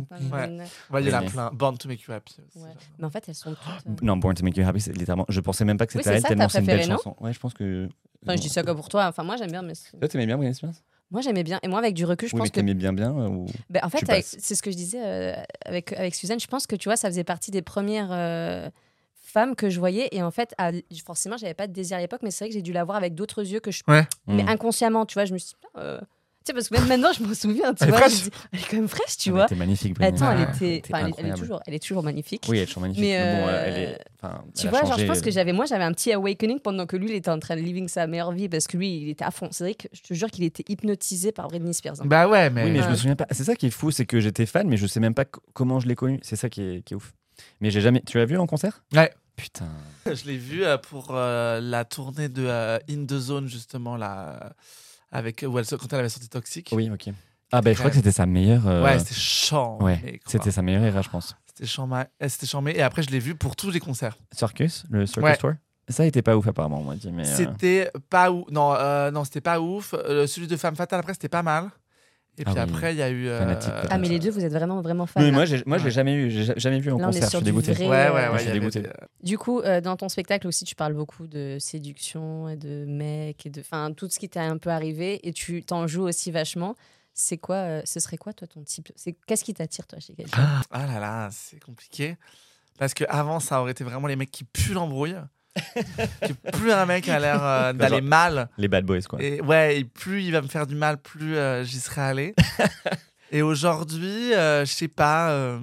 Il y en a plein. Born to Make You Happy. Ouais. Mais en fait, elles sont toutes. Non, Born to Make You Happy, c'est littéralement. Je pensais même pas que c'était Oui, elle, tellement c'est une belle préféré, chanson. Ouais, je pense que. Enfin, je dis ça que pour toi. Enfin, moi, j'aime bien. Mais toi, t'aimais bien Britney Spears? Moi, j'aimais bien. Et moi, avec du recul, je pense que. T'aimais bien ou... Ben, en fait, c'est ce que je disais avec Suzanne. Je pense que tu vois, ça faisait partie des premières femmes que je voyais. Et en fait, forcément, j'avais pas de désir à l'époque, mais c'est vrai que j'ai dû la voir avec d'autres yeux que je. Mais inconsciemment, tu vois, je me suis dit. Tu sais, parce que même maintenant, je m'en souviens. Tu vois, elle est quand même fraîche, tu vois. Elle était magnifique. Attends, elle est toujours magnifique. Oui, elle est toujours magnifique. Mais bon, elle est. Tu vois, genre, je pense que j'avais un petit awakening pendant que lui, il était en train de living sa meilleure vie parce que lui, il était à fond. C'est vrai que je te jure qu'il était hypnotisé par Britney Spears. Hein. Bah ouais, mais. Oui, mais je me souviens pas. C'est ça qui est fou, c'est que j'étais fan, mais je sais même pas comment je l'ai connu. C'est ça qui est ouf. Mais j'ai jamais. Tu l'as vu en concert? Ouais. Putain. Je l'ai vu pour la tournée de In The Zone, justement, là. Avec, quand elle avait sorti Toxic. Oui, ok. Ah, ben je crois que c'était sa meilleure. Ouais, c'était chiant. Ouais, c'était sa meilleure era, je pense. C'était chambé. Et après, je l'ai vu pour tous les concerts. Circus, le Circus Tour. Ça était pas ouf, apparemment, on m'a dit. Mais c'était pas ouf. Non, c'était pas ouf. Celui de Femme Fatale, après, c'était pas mal. Et puis après, il y a eu. Mais les deux, vous êtes vraiment, vraiment fans. Oui, moi, je l'ai jamais vu en concert. Je suis dégoûté. Ouais, je suis dégoûté. Du coup, dans ton spectacle aussi, tu parles beaucoup de séduction et de mecs et de. Enfin, tout ce qui t'est un peu arrivé et tu t'en joues aussi vachement. C'est quoi, ce serait quoi, toi, ton type? Qu'est-ce qui t'attire, toi, chez quelqu'un? Ah là là, c'est compliqué. Parce qu'avant, ça aurait été vraiment les mecs qui puent l'embrouille. Plus un mec a l'air d'aller mal. Les bad boys, quoi. Et plus il va me faire du mal, plus j'y serais allé. Et aujourd'hui, je sais pas.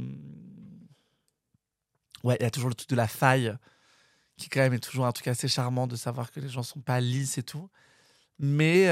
Ouais, il y a toujours le truc de la faille, qui quand même est toujours un truc assez charmant de savoir que les gens sont pas lisses et tout. Mais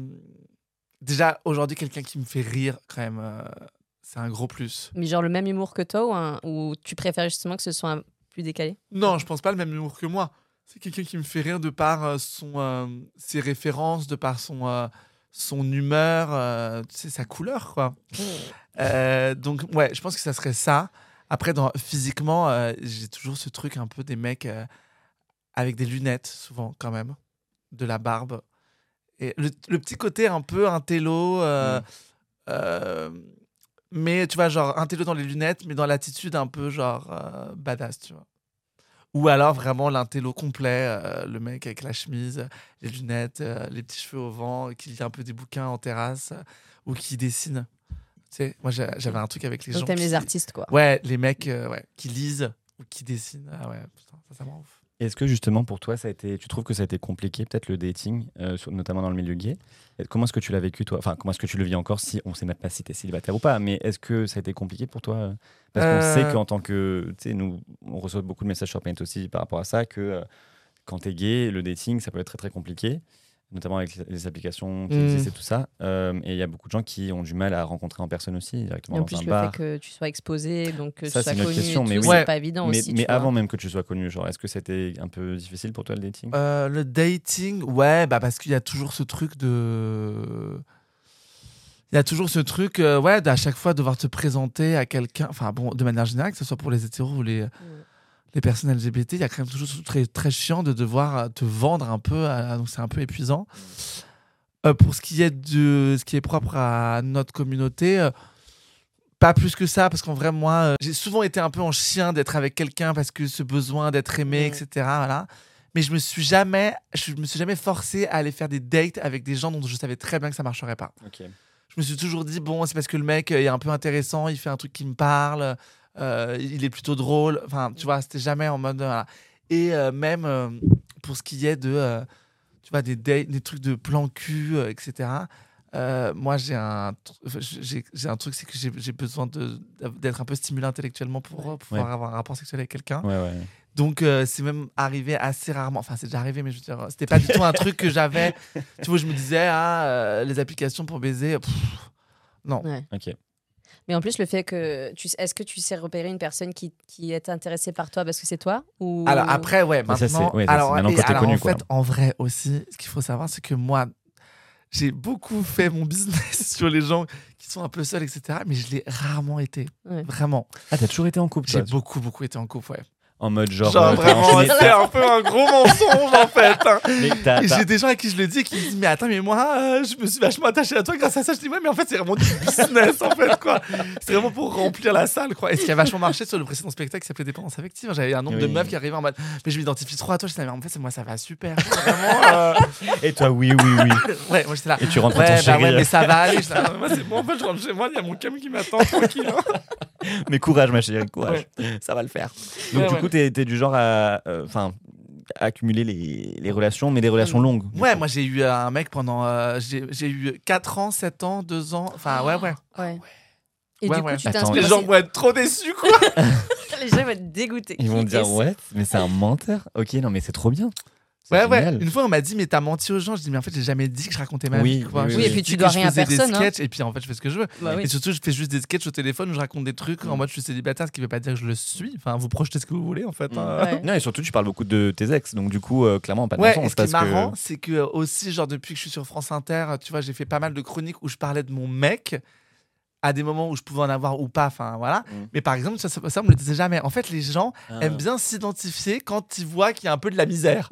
déjà, aujourd'hui, quelqu'un qui me fait rire, quand même, c'est un gros plus. Mais genre le même humour que toi ou tu préfères justement que ce soit plus décalé? Non, je pense pas le même humour que moi. C'est quelqu'un qui me fait rire de par ses références, de par son humeur, sa couleur, quoi. Donc, ouais, je pense que ça serait ça. Après, physiquement, j'ai toujours ce truc un peu des mecs avec des lunettes, souvent, quand même, de la barbe. Et le petit côté un peu intello, mais tu vois, genre intello dans les lunettes, mais dans l'attitude un peu genre badass, tu vois. Ou alors vraiment l'intello complet, le mec avec la chemise, les lunettes, les petits cheveux au vent, qui lit un peu des bouquins en terrasse ou qui dessine. Tu sais, moi j'avais un truc avec les gens. Donc t'aimes les artistes, quoi. Ouais, les mecs qui lisent ou qui dessinent. Ah ouais, putain, ça me rend ouf. Est-ce que justement pour toi, tu trouves que ça a été compliqué, peut-être le dating, notamment dans le milieu gay? Comment est-ce que tu l'as vécu, toi? Enfin, comment est-ce que tu le vis encore, si on ne sait même pas si tu es célibataire ou pas, mais est-ce que ça a été compliqué pour toi? Parce qu'on sait qu'en tant que... Tu sais, nous, on reçoit beaucoup de messages sur Paint aussi par rapport à ça, que quand tu es gay, le dating, ça peut être très très compliqué, notamment avec les applications qui existent et tout ça. Et il y a beaucoup de gens qui ont du mal à rencontrer en personne aussi, directement dans un bar. En plus, le fait que tu sois exposé, donc que ça, tu sois connu, question, et tout, c'est pas évident aussi. Mais avant même que tu sois connu, genre, est-ce que c'était un peu difficile pour toi le dating? Le dating, ouais, parce qu'il y a toujours ce truc de... Il y a toujours ce truc, d'à chaque fois devoir te présenter à quelqu'un, enfin bon, de manière générale, que ce soit pour les hétéros ou les personnes LGBT, il y a quand même toujours ce truc très, très chiant de devoir te vendre un peu, donc c'est un peu épuisant. Pour ce qui est propre à notre communauté, pas plus que ça, parce qu'en vrai, moi, j'ai souvent été un peu en chien d'être avec quelqu'un parce que ce besoin d'être aimé, etc. Voilà. Mais je me suis jamais forcé à aller faire des dates avec des gens dont je savais très bien que ça marcherait pas. Okay. Je me suis toujours dit, bon, c'est parce que le mec est un peu intéressant, il fait un truc qui me parle, il est plutôt drôle. Enfin, tu vois, c'était jamais en mode... Voilà. Et même pour ce qui est de... tu vois, des dates, des trucs de plan cul, etc. Moi, j'ai un truc, c'est que j'ai besoin d'être un peu stimulé intellectuellement pour pouvoir avoir un rapport sexuel avec quelqu'un. Ouais. Donc, c'est même arrivé assez rarement. Enfin, c'est déjà arrivé, mais je veux dire, c'était pas du tout un truc que j'avais. Tu vois, je me disais, les applications pour baiser, non. Ouais. Ok. Mais en plus, le fait que... Est-ce que tu sais repérer une personne qui est intéressée par toi parce que c'est toi ou... Alors, après, maintenant... maintenant que t'es connu, en fait, en vrai aussi, ce qu'il faut savoir, c'est que moi, j'ai beaucoup fait mon business sur les gens qui sont un peu seuls, etc. Mais je l'ai rarement été. Ouais. Vraiment. Ah, t'as toujours été en couple? J'ai beaucoup été en couple, ouais. En mode genre vraiment, c'est un peu un gros mensonge en fait. Mais j'ai des gens à qui je le dis qui me disent mais attends mais moi je me suis vachement attaché à toi grâce à ça. Je dis ouais mais en fait c'est vraiment du business en fait quoi. C'est vraiment pour remplir la salle quoi. Et ce qui a vachement marché sur le précédent spectacle qui s'appelait Dépendance affective, j'avais un nombre de meufs qui arrivaient en mode mais je m'identifie trop à toi. Je disais mais en fait c'est moi ça va super. Vraiment. Et toi oui. Ouais moi j'étais là. Et tu rentres ton chéri. Ouais mais ça va aller. Moi c'est bon en fait je rentre chez moi il y a mon cam qui m'attend tranquille. Mais courage ma chérie, courage. Ça va le faire. Donc du coup t'es du genre à accumuler les relations, mais des relations longues. Ouais, moi j'ai eu un mec pendant. J'ai eu 4 ans, 7 ans, 2 ans. Enfin, ouais. Et du coup, tu t'inspires. Les gens vont être trop déçus, quoi. Les gens vont être dégoûtés. Ils vont dire, ouais, mais c'est un menteur. Ok, non, mais c'est trop bien. Ouais. Une fois, on m'a dit, mais t'as menti aux gens. Je dis, mais en fait, j'ai jamais dit que je racontais ma vie. Oui, et puis tu dois rien à personne. Et puis en fait, je fais ce que je veux. Et surtout, je fais juste des sketchs au téléphone où je raconte des trucs en mode je suis célibataire, ce qui veut pas dire que je le suis. Enfin, vous projetez ce que vous voulez, en fait. Non, et surtout, tu parles beaucoup de tes ex. Donc, du coup, clairement, pas de mensonge. Ce qui est marrant, c'est que aussi, genre, depuis que je suis sur France Inter, tu vois, j'ai fait pas mal de chroniques où je parlais de mon mec. À des moments où je pouvais en avoir ou pas, enfin voilà. Mais par exemple, ça on me le disait jamais. En fait, les gens aiment bien s'identifier quand ils voient qu'il y a un peu de la misère.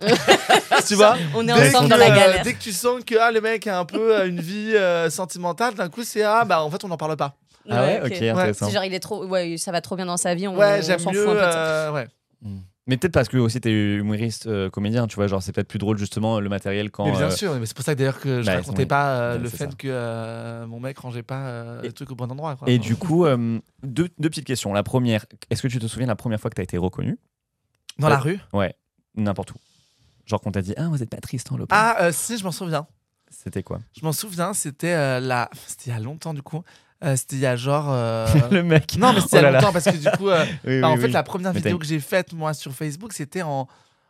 Tu vois, on est ensemble dans la galère. Dès que tu sens que le mec a un peu une vie sentimentale, d'un coup c'est en fait on n'en parle pas. Ah ouais, ok, intéressant. C'est genre il est trop, ça va trop bien dans sa vie. J'aime s'en mieux. Fout, en fait. Mais peut-être parce que aussi t'es humoriste, comédien, tu vois, genre c'est peut-être plus drôle justement le matériel quand. Mais bien sûr, mais c'est pour ça que d'ailleurs que je racontais pas le fait que mon mec rangeait pas le truc au bon endroit. Quoi. Et du coup, deux petites questions. La première, est-ce que tu te souviens la première fois que t'as été reconnu dans la rue? Ouais, n'importe où. Genre qu'on t'a dit vous êtes pas Tristan Lopez. Si, je m'en souviens. C'était quoi? Je m'en souviens, c'était c'était il y a longtemps du coup. C'était il y a genre. Le mec. Non, mais c'était il y a longtemps parce que du coup. En fait, la première vidéo que j'ai faite moi sur Facebook, c'était en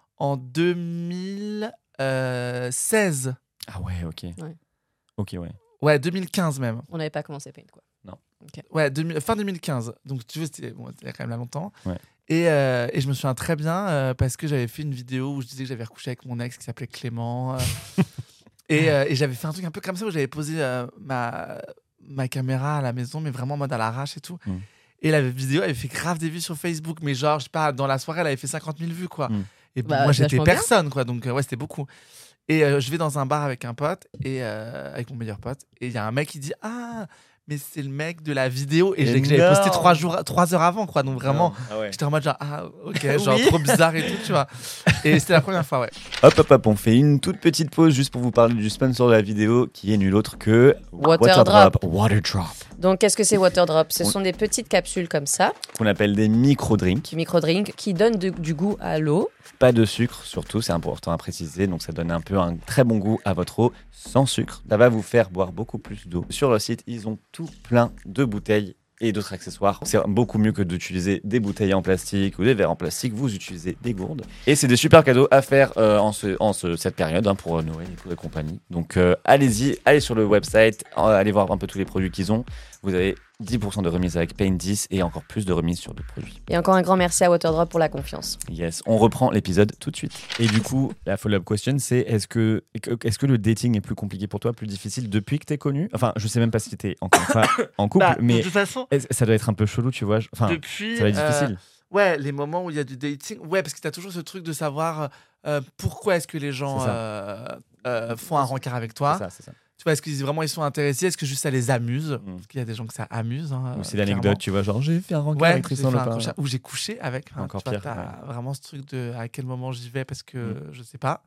2016. Ah ouais, ok. Ok, ouais. Ouais, 2015 même. On n'avait pas commencé Paint, quoi. Non. Okay. Ouais, fin 2015. Donc tu veux, c'était quand même là longtemps. Ouais. Et je me souviens très bien parce que j'avais fait une vidéo où je disais que j'avais recouché avec mon ex qui s'appelait Clément. Et j'avais fait un truc un peu comme ça où j'avais posé ma caméra à la maison, mais vraiment en mode à l'arrache et tout. Et la vidéo avait fait grave des vues sur Facebook, mais genre, je sais pas, dans la soirée, elle avait fait 50 000 vues, quoi. Et moi, j'étais personne, quoi. Donc, c'était beaucoup. Et je vais dans un bar avec un pote, et avec mon meilleur pote, et il y a un mec qui dit mais c'est le mec de la vidéo. Et que j'avais posté 3 heures avant, quoi. Donc, vraiment, j'étais en mode genre, ok, genre trop bizarre et tout, tu vois. Et c'était la première fois, ouais. Hop, on fait une toute petite pause juste pour vous parler du sponsor de la vidéo qui est nul autre que Waterdrop. Donc, qu'est-ce que c'est Waterdrop? Ce sont des petites capsules comme ça. Qu'on appelle des micro-drinks. Micro-drinks qui donnent du goût à l'eau. Pas de sucre, surtout, c'est important à préciser. Donc, ça donne un très bon goût à votre eau sans sucre. Ça va vous faire boire beaucoup plus d'eau. Sur le site, ils ont tout plein de bouteilles et d'autres accessoires. C'est beaucoup mieux que d'utiliser des bouteilles en plastique ou des verres en plastique. Vous utilisez des gourdes. Et c'est des super cadeaux à faire cette période pour Noël et pour les compagnies. Donc allez-y, allez sur le website, allez voir un peu tous les produits qu'ils ont. Vous avez 10% de remise avec Paint 10 et encore plus de remise sur d'autres produits. Et encore un grand merci à Waterdrop pour la confiance. Yes, on reprend l'épisode tout de suite. Et du coup, la follow-up question, c'est est-ce que le dating est plus compliqué pour toi, plus difficile depuis que t'es connu? Enfin, je sais même pas si t'es encore en couple, mais de toute façon, ça doit être un peu chelou, tu vois. Enfin, depuis, ça va être difficile. Ouais, les moments où il y a du dating, parce que t'as toujours ce truc de savoir pourquoi est-ce que les gens font un rencard avec toi. C'est ça. Tu vois, est-ce qu'ils sont intéressés? Est-ce que juste ça les amuse? Parce qu'il y a des gens que ça amuse. Ou c'est l'anecdote, tu vois, genre j'ai fait un rencard avec Tristan Lopez. Ou j'ai couché avec. Encore tu vois, pire. t'as vraiment ce truc de à quel moment j'y vais parce que je sais pas.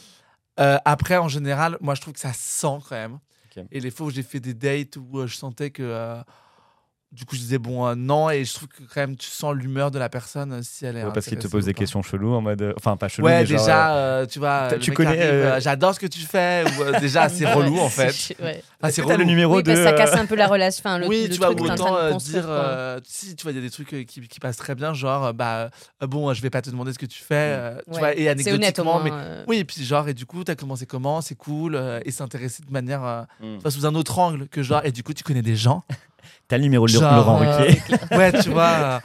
Après, en général, moi je trouve que ça sent quand même. Okay. Et les fois où j'ai fait des dates où je sentais que. Du coup, je disais non, et je trouve que quand même tu sens l'humeur de la personne si elle est. Parce qu'il te pose des questions cheloues en mode. Enfin, pas cheloues. Ouais, mais déjà, tu vois. Tu connais. J'adore ce que tu fais. Ou, déjà, c'est relou en fait. C'est relou. Le numéro de. Ça casse un peu la relation. Enfin, oui, tu vois, autant dire. Si, tu vois, il y a des trucs qui passent très bien, genre, je vais pas te demander ce que tu fais. Tu vois, et anecdotiquement. Mais oui, et puis genre, et du coup, t'as commencé comment? C'est cool. Et s'intéresser de manière. Sous un autre angle que genre, et du coup, tu connais des gens. T'as le numéro de Laurent Ruquier. Ouais, tu vois.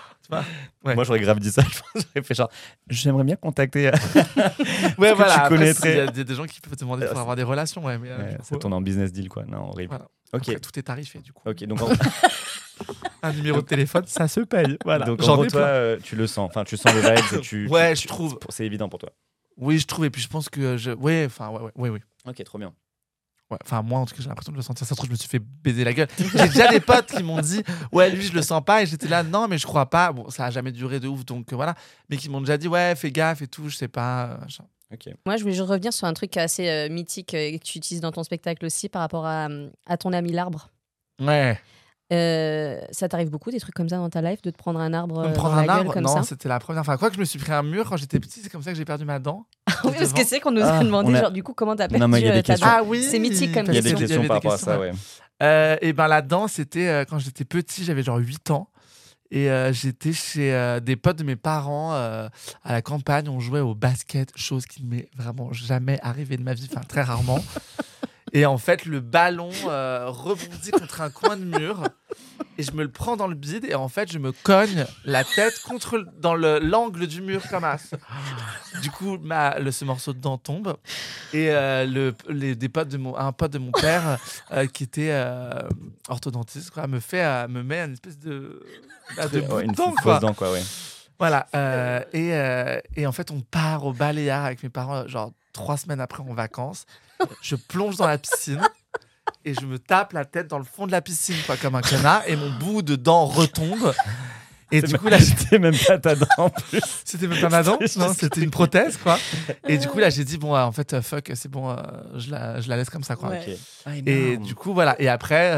Moi, j'aurais grave dit ça. J'aurais fait genre, j'aimerais bien contacter. Ouais, voilà. Tu connaîtrais. Il y a des gens qui peuvent te demander pour avoir des relations. Ouais, mais c'est ton en business deal, quoi. Non, horrible. Voilà. Ok. Après, tout est tarifé, du coup. Ok, donc Un numéro de téléphone, ça se paye. Voilà. Donc, en gros, toi, tu le sens. Enfin, tu sens le vibe. Ouais, je trouve. C'est évident pour toi. Oui, je trouve. Et puis, je pense que. Oui. Ok, trop bien. Ouais, enfin, moi, en tout cas, j'ai l'impression de le sentir. Ça se trouve, je me suis fait baiser la gueule. J'ai déjà des potes qui m'ont dit ouais, lui, je le sens pas. Et j'étais là, non, mais je crois pas. Bon, ça a jamais duré de ouf, donc voilà. Mais qui m'ont déjà dit ouais, fais gaffe et tout, je sais pas. Okay. Moi, je voulais juste revenir sur un truc assez mythique que tu utilises dans ton spectacle aussi par rapport à ton ami l'arbre. Ouais. Ça t'arrive beaucoup des trucs comme ça dans ta life, de te prendre un arbre prendre dans un la arbre gueule comme non, ça? c'était la première. Enfin, quoi que je me suis pris un mur quand j'étais petit, c'est comme ça que j'ai perdu ma dent. Oui, parce que c'est qu'on nous a demandé, genre, du coup, comment t'as perdu ta dent. Ah oui, c'est mythique comme question. question. Il y a des questions par rapport à ça, ouais. Et ben la dent, c'était quand j'étais petit, j'avais genre 8 ans. Et j'étais chez des potes de mes parents à la campagne. On jouait au basket, chose qui ne m'est vraiment jamais arrivée de ma vie, enfin très rarement. Et en fait, le ballon rebondit contre un coin de mur et je me le prends dans le bide et en fait, je me cogne la tête dans l'angle du mur comme as. Du coup, ce morceau de dent tombe et un pote de mon père qui était orthodontiste quoi, me met une espèce de bout de dent, fausse dent quoi, ouais. Voilà. Et en fait, on part au Baléares avec mes parents, genre 3 semaines après en vacances. Je plonge dans la piscine et je me tape la tête dans le fond de la piscine, quoi, comme un connard. Et mon bout de dent retombe. Et du coup, là, c'était même pas ta dent en plus. C'était même pas ma dent, non, c'était une prothèse, quoi. Et du coup, là, j'ai dit, bon, en fait, fuck, c'est bon, je la laisse comme ça, quoi. Ouais. Okay. Ah, et du coup, voilà. Et après,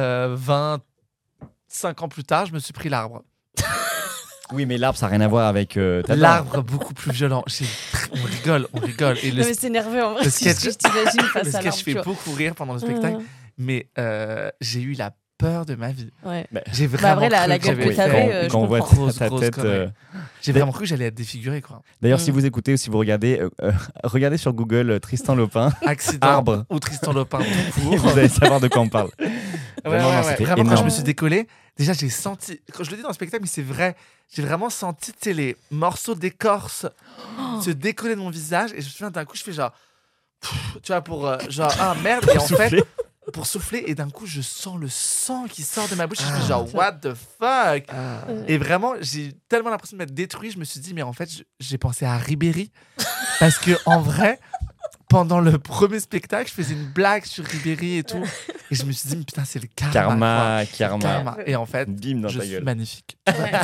25 ans plus tard, je me suis pris l'arbre. Oui, mais l'arbre, ça n'a rien à voir avec ta dent. L'arbre, beaucoup plus violent. On rigole. Et non, mais c'est nerveux, en vrai. Le sketch, je t'imagine face à l'arbre. Je fais beaucoup rire pendant le spectacle. Mais j'ai eu la peur de ma vie. Ouais. J'ai vraiment cru la gueule que t'avais, quand on voit ta tête, j'ai vraiment cru que j'allais être défiguré, quoi. D'ailleurs, si vous écoutez ou si vous regardez, regardez sur Google Tristan Lopin, accident arbre ou Tristan Lopin. Vous allez savoir de quoi on parle. Vraiment, quand je me suis décollé, déjà j'ai senti, quand je le dis dans le spectacle, mais c'est vrai, j'ai vraiment senti les morceaux d'écorce se décoller de mon visage et je me souviens d'un coup, je fais genre, tu vois, pour genre, ah merde, et en fait, pour souffler, et d'un coup, je sens le sang qui sort de ma bouche. Je fais genre, what the fuck? Et vraiment, j'ai tellement l'impression de m'être détruit. Je me suis dit, mais en fait, j'ai pensé à Ribéry. Parce que en vrai, pendant le premier spectacle, je faisais une blague sur Ribéry et tout. Et je me suis dit, mais putain, c'est le karma. Karma. Et en fait, bim dans je ta suis gueule. magnifique.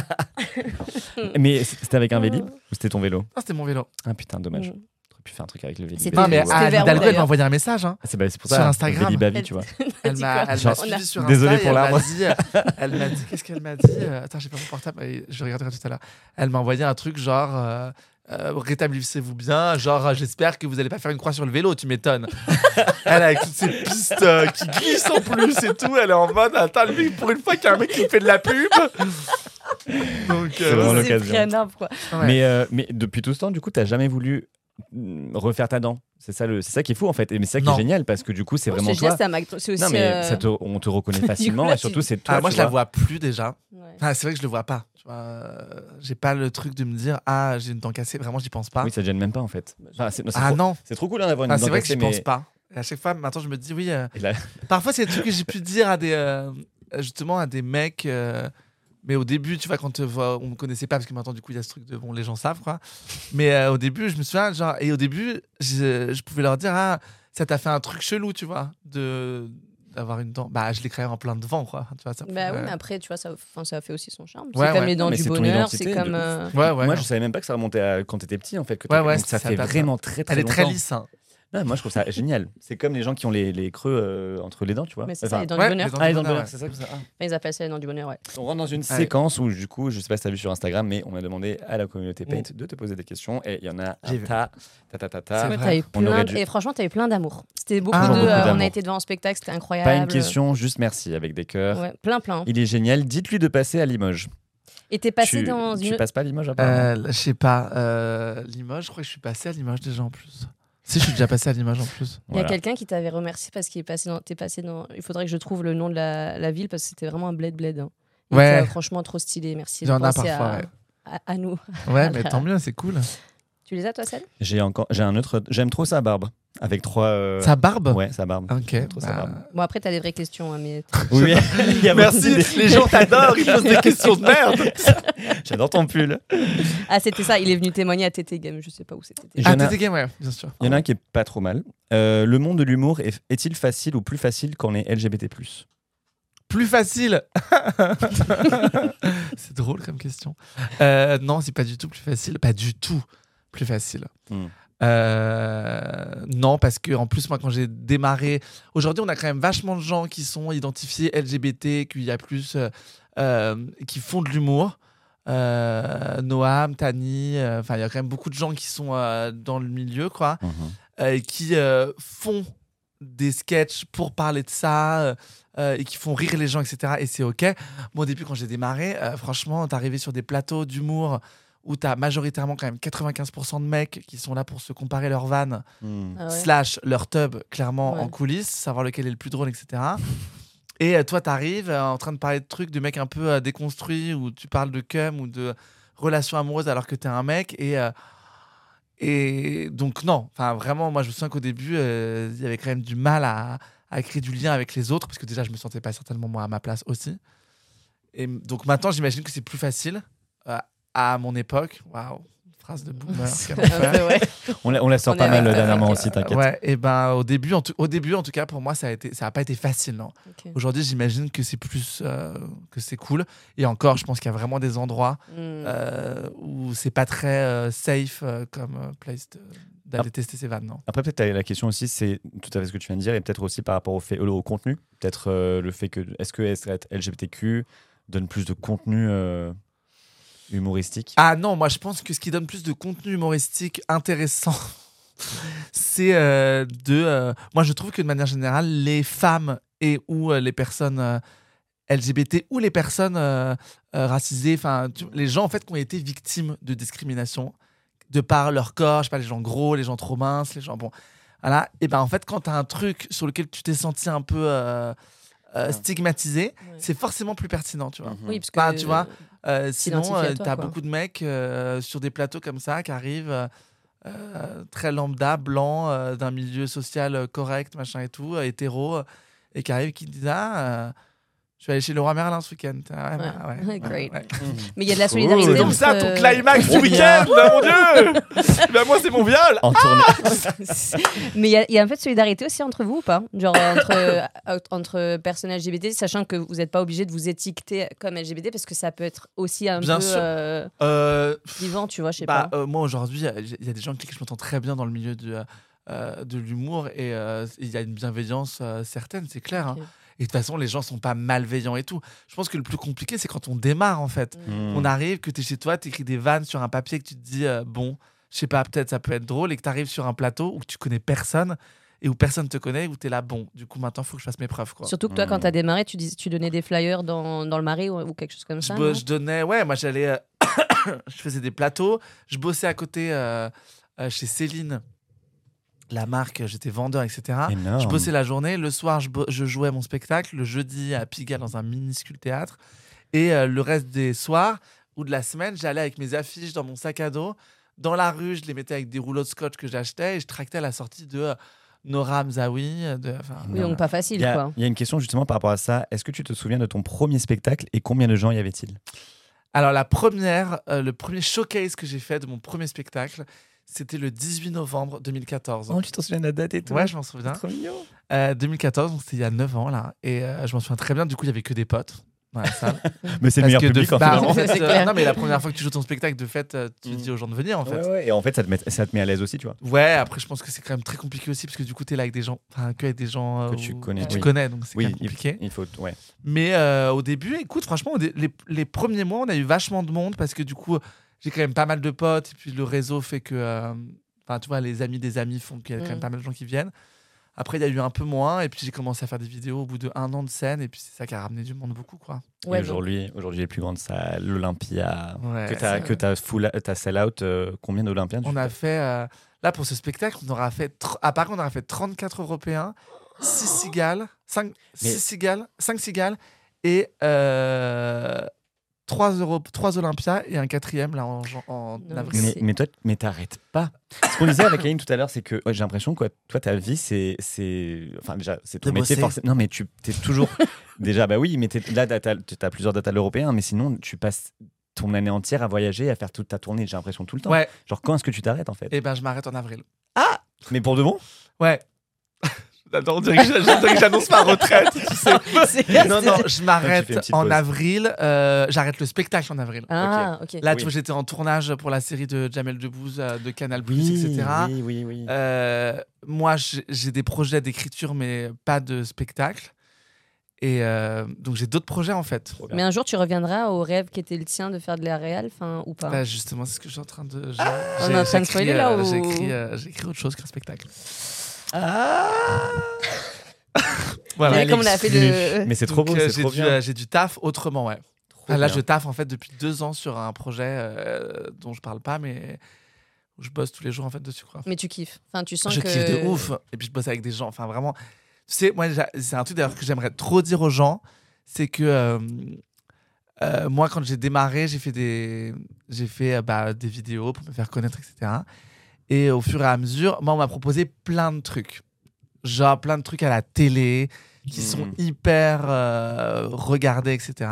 Mais c'était avec un Vélib ou c'était ton vélo? Non, c'était mon vélo. Ah putain, dommage. Pu faire un truc avec le Vélib. Non, mais Hidalgo, elle m'a envoyé un message. Hein, c'est pour ça, sur Instagram. Vélib à vie, tu vois. Elle m'a suivi sur Insta. Désolé pour l'arbre. Elle m'a dit, qu'est-ce qu'elle m'a dit? Attends, j'ai pas mon portable. Je regarderai tout à l'heure. Elle m'a envoyé un truc genre. Rétablissez-vous bien, genre j'espère que vous allez pas faire une croix sur le vélo, tu m'étonnes. Elle avec toutes ces pistes qui glissent en plus et tout, elle est en mode attends, lui pour une fois qu'il y a un mec qui fait de la pub. Donc c'est vraiment l'occasion. Un arbre, quoi. Ouais. Mais depuis tout ce temps, du coup, t'as jamais voulu refaire ta dent. C'est ça qui est fou en fait. Mais c'est ça qui est génial parce que du coup, c'est vraiment toi. C'est aussi, non mais on te reconnaît facilement et surtout c'est toi. Moi, je la vois plus déjà. Ouais. Enfin, c'est vrai que je le vois pas. J'ai pas le truc de me dire j'ai une dent cassée. Vraiment, j'y pense pas. Oui, ça te gêne même pas en fait. Non. C'est trop cool d'avoir une dent cassée. C'est vrai que j'y pense pas. Et à chaque fois, maintenant, je me dis oui. Parfois, c'est des trucs que j'ai pu dire à des mecs. Mais au début, tu vois, quand on me connaissait pas, parce que maintenant, du coup, il y a ce truc de les gens savent, quoi. Mais au début, je me souviens, genre, et au début, je pouvais leur dire, ça t'a fait un truc chelou, tu vois, d'avoir une dent. Je l'écrirais en plein devant, quoi. Tu vois, oui, mais après, tu vois, ça a fait aussi son charme. C'est comme les dents du bonheur, c'est comme. Moi, je savais même pas que ça remontait à quand t'étais petit, en fait. Donc ça fait vraiment très, très longtemps. Elle est très lisse, hein. Non, moi je trouve ça génial. C'est comme les gens qui ont les creux entre les dents, tu vois. Mais c'est ça, les dents du bonheur. Les dents du bonheur, c'est ça. Ils appellent ça les dents du bonheur, ouais. On rentre dans une séquence où, du coup, je sais pas si t'as vu sur Instagram, mais on a demandé à la communauté Paint de te poser des questions et il y en a Et franchement, t'as eu plein d'amour. C'était beaucoup de. On a été devant un spectacle, c'était incroyable. Pas une question, juste merci avec des cœurs. Ouais, plein. Il est génial. Dites-lui de passer à Limoges. Et t'es passé dans une. Tu passes pas à Limoges apparemment. Je sais pas. Limoges, je crois que je suis passé à Limoges déjà en plus. Si, je suis déjà passé à Limoges en plus. Il y a quelqu'un qui t'avait remercié parce qu'il t'es passé dans. Il faudrait que je trouve le nom de la ville parce que c'était vraiment un bled. Hein. Ouais. Franchement, trop stylé. Merci. Il y en a parfois. À nous. Ouais, mais tant mieux, c'est cool. Tu les as, toi, Celle? J'ai un autre. J'aime trop sa barbe. Avec 3. Sa barbe? Ouais, sa barbe. Ok. Sa barbe. Bon, après, t'as des vraies questions. Mais... Oui, merci. Les gens t'adorent, ils posent des questions de merde. J'adore ton pull. Ah, c'était ça. Il est venu témoigner à TT Game. Je sais pas où c'était. TT Game, ouais, bien sûr. Il y en a un qui est pas trop mal. Le monde de l'humour est-il facile ou plus facile quand on est LGBT+? Plus facile. C'est drôle comme question. Non, c'est pas du tout plus facile. Pas du tout plus facile. Non, parce que en plus, moi, quand j'ai démarré, aujourd'hui, on a quand même vachement de gens qui sont identifiés LGBT, QIA+, qui font de l'humour. Noam, Tani, enfin, il y a quand même beaucoup de gens qui sont dans le milieu, quoi, qui font des sketchs pour parler de ça et qui font rire les gens, etc. Et c'est OK. Moi, au début, quand j'ai démarré, franchement, t'arrivais sur des plateaux d'humour où t'as majoritairement quand même 95% de mecs qui sont là pour se comparer leurs vannes / leur tub, clairement, en coulisses, savoir lequel est le plus drôle, etc. Et toi, t'arrives en train de parler de trucs de mecs un peu déconstruits où tu parles de cum ou de relations amoureuses alors que t'es un mec. Et donc, non. Enfin, vraiment, moi, je me souviens qu'au début, il y avait quand même du mal à créer du lien avec les autres parce que déjà, je me sentais pas certainement, moi, à ma place aussi. Et donc, maintenant, j'imagine que c'est plus facile. À mon époque, waouh, phrase de boomer. On la sort pas mal dernièrement aussi, t'inquiète. Ouais, et ben au début, en tout cas, pour moi, ça a pas été facile, non. Okay. Aujourd'hui, j'imagine que c'est plus que c'est cool. Et encore, je pense qu'il y a vraiment des endroits où c'est pas très safe comme place d'aller tester ces vannes, non. Après, peut-être la question aussi, c'est tout à fait ce que tu viens de dire, et peut-être aussi par rapport au contenu, peut-être le fait que est-ce que être LGBTQ donne plus de contenu humoristique? Ah non, moi je pense que ce qui donne plus de contenu humoristique intéressant, c'est moi je trouve que de manière générale, les femmes et ou les personnes LGBT ou les personnes racisées, enfin les gens en fait qui ont été victimes de discrimination de par leur corps, je sais pas, les gens gros, les gens trop minces, les gens bon, voilà. Et ben en fait quand t'as un truc sur lequel tu t'es senti un peu stigmatisé, c'est forcément plus pertinent, tu vois. Oui, parce que tu vois. Sinon, t'as beaucoup de mecs sur des plateaux comme ça qui arrivent très lambda, blancs, d'un milieu social correct, machin et tout, hétéro, et qui arrivent qui disent je vais aller chez Leroy Merlin ce week-end. Great. Mais il y a de la solidarité. C'est comme ça ton climax du week-end, mon Dieu. Ben moi c'est mon viol. Mais il y a un peu de solidarité aussi entre vous ou pas? Genre entre personnes LGBT, sachant que vous n'êtes pas obligé de vous étiqueter comme LGBT parce que ça peut être aussi un peu vivant, tu vois, je sais pas. Moi aujourd'hui, il y a des gens avec qui je m'entends très bien dans le milieu de l'humour et il y a une bienveillance certaine, c'est clair. Okay. Et de toute façon, les gens sont pas malveillants et tout. Je pense que le plus compliqué, c'est quand on démarre, en fait. On arrive, que tu es chez toi, tu écris des vannes sur un papier, que tu te dis, bon, je sais pas, peut-être ça peut être drôle, et que tu arrives sur un plateau où tu connais personne, et où personne te connaît, où tu es là, bon, du coup, maintenant, il faut que je fasse mes preuves, quoi. Surtout que toi, quand tu as démarré, tu donnais des flyers dans le Marais ou quelque chose comme ça. Je donnais, ouais, moi, j'allais, je faisais des plateaux, je bossais à côté chez Céline, la marque, j'étais vendeur, etc. Énorme. Je bossais la journée. Le soir, je jouais mon spectacle. Le jeudi, à Pigalle, dans un minuscule théâtre. Et le reste des soirs ou de la semaine, j'allais avec mes affiches dans mon sac à dos. Dans la rue, je les mettais avec des rouleaux de scotch que j'achetais et je tractais à la sortie de Nora Mzaoui. Oui, donc pas facile, quoi. Il y a une question justement par rapport à ça. Est-ce que tu te souviens de ton premier spectacle et combien de gens y avait-il? Alors, le premier showcase que j'ai fait de mon premier spectacle, c'était le 18 novembre 2014. Oh, tu t'en souviens de la date et tout? Ouais, je m'en souviens. Trop mignon. 2014, donc c'était il y a 9 ans, là. Et je m'en souviens très bien. Du coup, il n'y avait que des potes dans la salle. Mais c'est le meilleur public, en fait. Non, mais la première fois que tu joues ton spectacle, de fait, tu dis aux gens de venir, en fait. Ouais. Et en fait, ça te met à l'aise aussi, tu vois. Ouais, après, je pense que c'est quand même très compliqué aussi, parce que du coup, t'es là avec des gens, avec des gens que tu connais. Tu connais, donc c'est quand même compliqué. Il faut, ouais. Mais au début, écoute, franchement, les premiers mois, on a eu vachement de monde, parce que du coup, j'ai quand même pas mal de potes, et puis le réseau fait que... Enfin, tu vois, les amis des amis font qu'il y a quand même pas mal de gens qui viennent. Après, il y a eu un peu moins. Et puis, j'ai commencé à faire des vidéos au bout d'1 an de scène. Et puis, c'est ça qui a ramené du monde beaucoup, quoi. Ouais, aujourd'hui, les plus grandes salles, l'Olympia, que t'as sell-out, combien d'Olympiens? On a fait... là, pour ce spectacle, on aura fait... À Paris, on aura fait 34 Européens, 6 cigales, 5 cigales et 3 Olympias et un 4e là en avril. Mais toi, t'arrêtes pas. Ce qu'on disait avec Aline tout à l'heure, c'est que j'ai l'impression que toi, ta vie, c'est enfin déjà, c'est ton métier. Non, mais t'es toujours déjà, bah oui, mais là, t'as plusieurs dates à l'européen, mais sinon, tu passes ton année entière à voyager, à faire toute ta tournée. J'ai l'impression tout le temps. Ouais. Genre, quand est-ce que tu t'arrêtes en fait ? Eh ben, je m'arrête en avril. Ah, mais pour de bon ? Ouais. On dirait que j'annonce ma retraite. Tu sais. Non, je m'arrête en avril. J'arrête le spectacle en avril. Ah, ok. Là, tu vois, j'étais en tournage pour la série de Jamel Debbouze de Canal+, etc. Oui. Moi, j'ai des projets d'écriture, mais pas de spectacle. Et donc, j'ai d'autres projets, en fait. Mais un jour, tu reviendras au rêve qui était le tien de faire de la réal, ou pas? Bah, justement, c'est ce que je suis en train de... On est en train de spoiler, là, ou... J'ai écrit autre chose qu'un spectacle. Voilà. Comme on a fait Mais c'est trop beau, c'est trop bien. J'ai du taf autrement, ouais. Là, je taffe en fait depuis 2 ans sur un projet dont je parle pas, mais où je bosse tous les jours en fait dessus, quoi. Mais tu kiffes. Enfin, tu sens je kiffe de ouf. Et puis je bosse avec des gens. Enfin, vraiment. Tu sais, moi, c'est un truc d'ailleurs que j'aimerais trop dire aux gens, c'est que moi, quand j'ai démarré, j'ai fait des vidéos pour me faire connaître, etc. Et au fur et à mesure, moi, on m'a proposé plein de trucs. Genre plein de trucs à la télé qui sont hyper regardés, etc.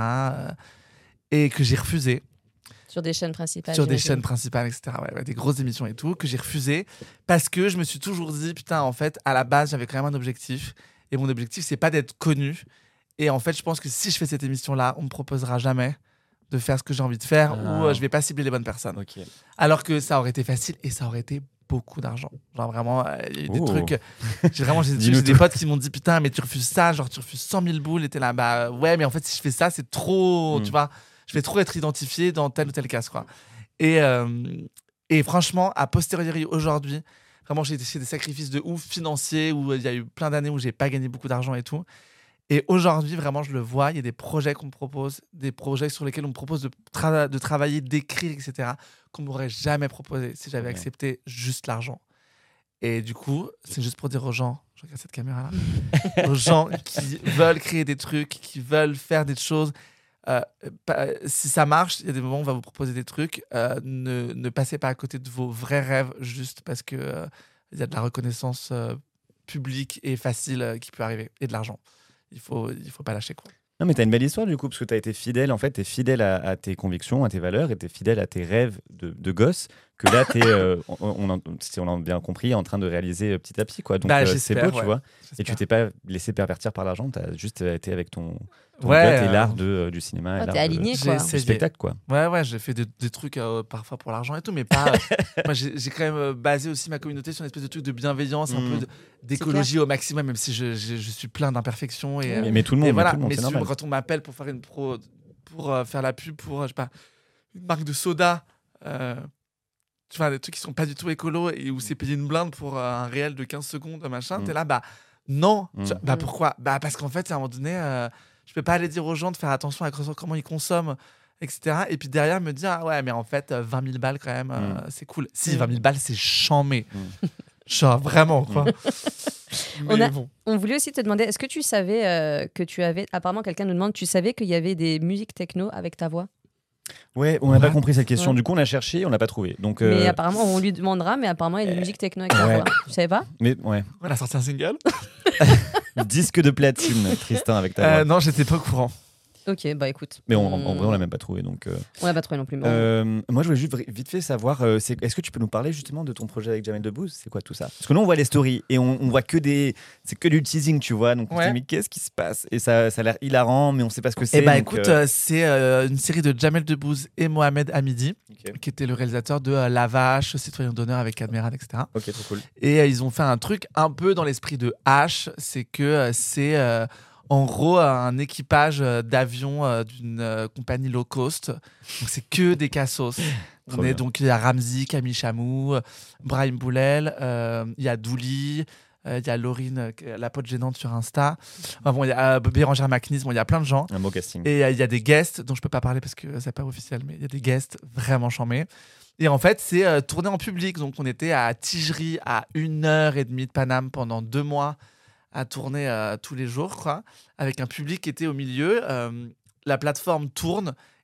Et que j'ai refusé. Sur des chaînes principales. Sur des chaînes principales, etc. Ouais, des grosses émissions et tout, que j'ai refusé parce que je me suis toujours dit, putain, en fait, à la base, j'avais quand même un objectif. Et mon objectif, c'est pas d'être connu. Et en fait, je pense que si je fais cette émission-là, on me proposera jamais de faire ce que j'ai envie de faire ou je vais pas cibler les bonnes personnes. Okay. Alors que ça aurait été facile et ça aurait été beaucoup d'argent. Genre vraiment, il y a eu des trucs... J'ai des potes qui m'ont dit, putain, mais tu refuses ça, genre tu refuses 100 000 boules et t'es là, bah ouais, mais en fait, si je fais ça, c'est trop, tu vois, je vais trop être identifié dans tel ou tel cas, quoi. Et franchement, a posteriori, aujourd'hui, vraiment, j'ai fait des sacrifices de ouf financiers où il y a eu plein d'années où j'ai pas gagné beaucoup d'argent et tout. Et aujourd'hui, vraiment, je le vois, il y a des projets qu'on me propose, des projets sur lesquels on me propose de travailler, d'écrire, etc., qu'on m'aurait jamais proposé si j'avais accepté juste l'argent. Et du coup, c'est juste pour dire aux gens, je regarde cette caméra-là, aux gens qui veulent créer des trucs, qui veulent faire des choses, si ça marche, il y a des moments où on va vous proposer des trucs, ne passez pas à côté de vos vrais rêves juste parce qu'il y a de la reconnaissance publique et facile qui peut arriver, et de l'argent. Il faut pas lâcher, quoi. Non, mais t'as une belle histoire du coup, parce que t'as été fidèle, en fait, t'es fidèle à tes convictions, à tes valeurs, et t'es fidèle à tes rêves de gosse, que là, si on a bien compris, en train de réaliser petit à petit, quoi. Donc c'est beau, tu vois. Et tu t'es pas laissé pervertir par l'argent, t'as juste été avec ton gut et l'art du cinéma. T'es aligné, quoi. Du spectacle, quoi. Ouais, j'ai fait des trucs parfois pour l'argent et tout, mais pas... moi, j'ai quand même basé aussi ma communauté sur une espèce de truc de bienveillance, un peu d'écologie au maximum, même si je suis plein d'imperfections. Mais tout le monde, mais c'est normal. Quand on m'appelle pour faire pour faire la pub pour, je sais pas, une marque de soda, tu vois, des trucs qui sont pas du tout écolos et où c'est payé une blinde pour un réel de 15 secondes, machin, t'es là, bah non. Bah pourquoi ? Bah parce qu'en fait, à un moment donné, je peux pas aller dire aux gens de faire attention à comment ils consomment, etc. Et puis derrière me dire, ah ouais, mais en fait, 20 000 balles quand même, c'est cool. Si, 20 000 balles, c'est chambé. Genre, vraiment, quoi. On voulait aussi te demander, est-ce que tu savais que tu avais... Apparemment, quelqu'un nous demande, tu savais qu'il y avait des musiques techno avec ta voix ? Ouais, on n'a pas compris cette question. Du coup, on a cherché, on l'a pas trouvé. Donc, mais apparemment, on lui demandera, mais apparemment, il y a des musiques techno avec ta voix. Tu savais pas ? Mais ouais. On a sorti un single. Disque de platine, Tristan, avec ta voix. Non, j'étais pas au courant. Ok, bah écoute. Mais en vrai, on l'a même pas trouvé. Donc, on l'a pas trouvé non plus. Moi, je voulais juste vite fait savoir, est-ce que tu peux nous parler justement de ton projet avec Jamel Debbouze ? C'est quoi tout ça ? Parce que nous, on voit les stories et on voit c'est que du teasing, tu vois. Donc, on se dit, mais qu'est-ce qui se passe ? Et ça a l'air hilarant, mais on sait pas ce que c'est. Eh bah écoute, c'est une série de Jamel Debbouze et Mohamed Hamidi, qui était le réalisateur de La Vache, Citoyen d'honneur avec Cadmeran, etc. Ok, trop cool. Et ils ont fait un truc un peu dans l'esprit de H, c'est que c'est... en gros, un équipage d'avion d'une compagnie low cost. Donc, c'est que des cassos. Donc, il y a Ramzi, Camille Chamou, Brahim Boulel, il y a Douli, il y a Laurine, la pote gênante sur Insta. Enfin, bon, il y a Bérangère Macnis, il y a plein de gens. Un beau casting. Et il y a des guests dont je peux pas parler parce que c'est pas officiel, mais il y a des guests vraiment chambés. Et en fait, c'est tourné en public. Donc, on était à Tigerie, à 1h30 de Paname pendant 2 mois. À tourner tous les jours, quoi, avec un public qui était au milieu. La plateforme tourne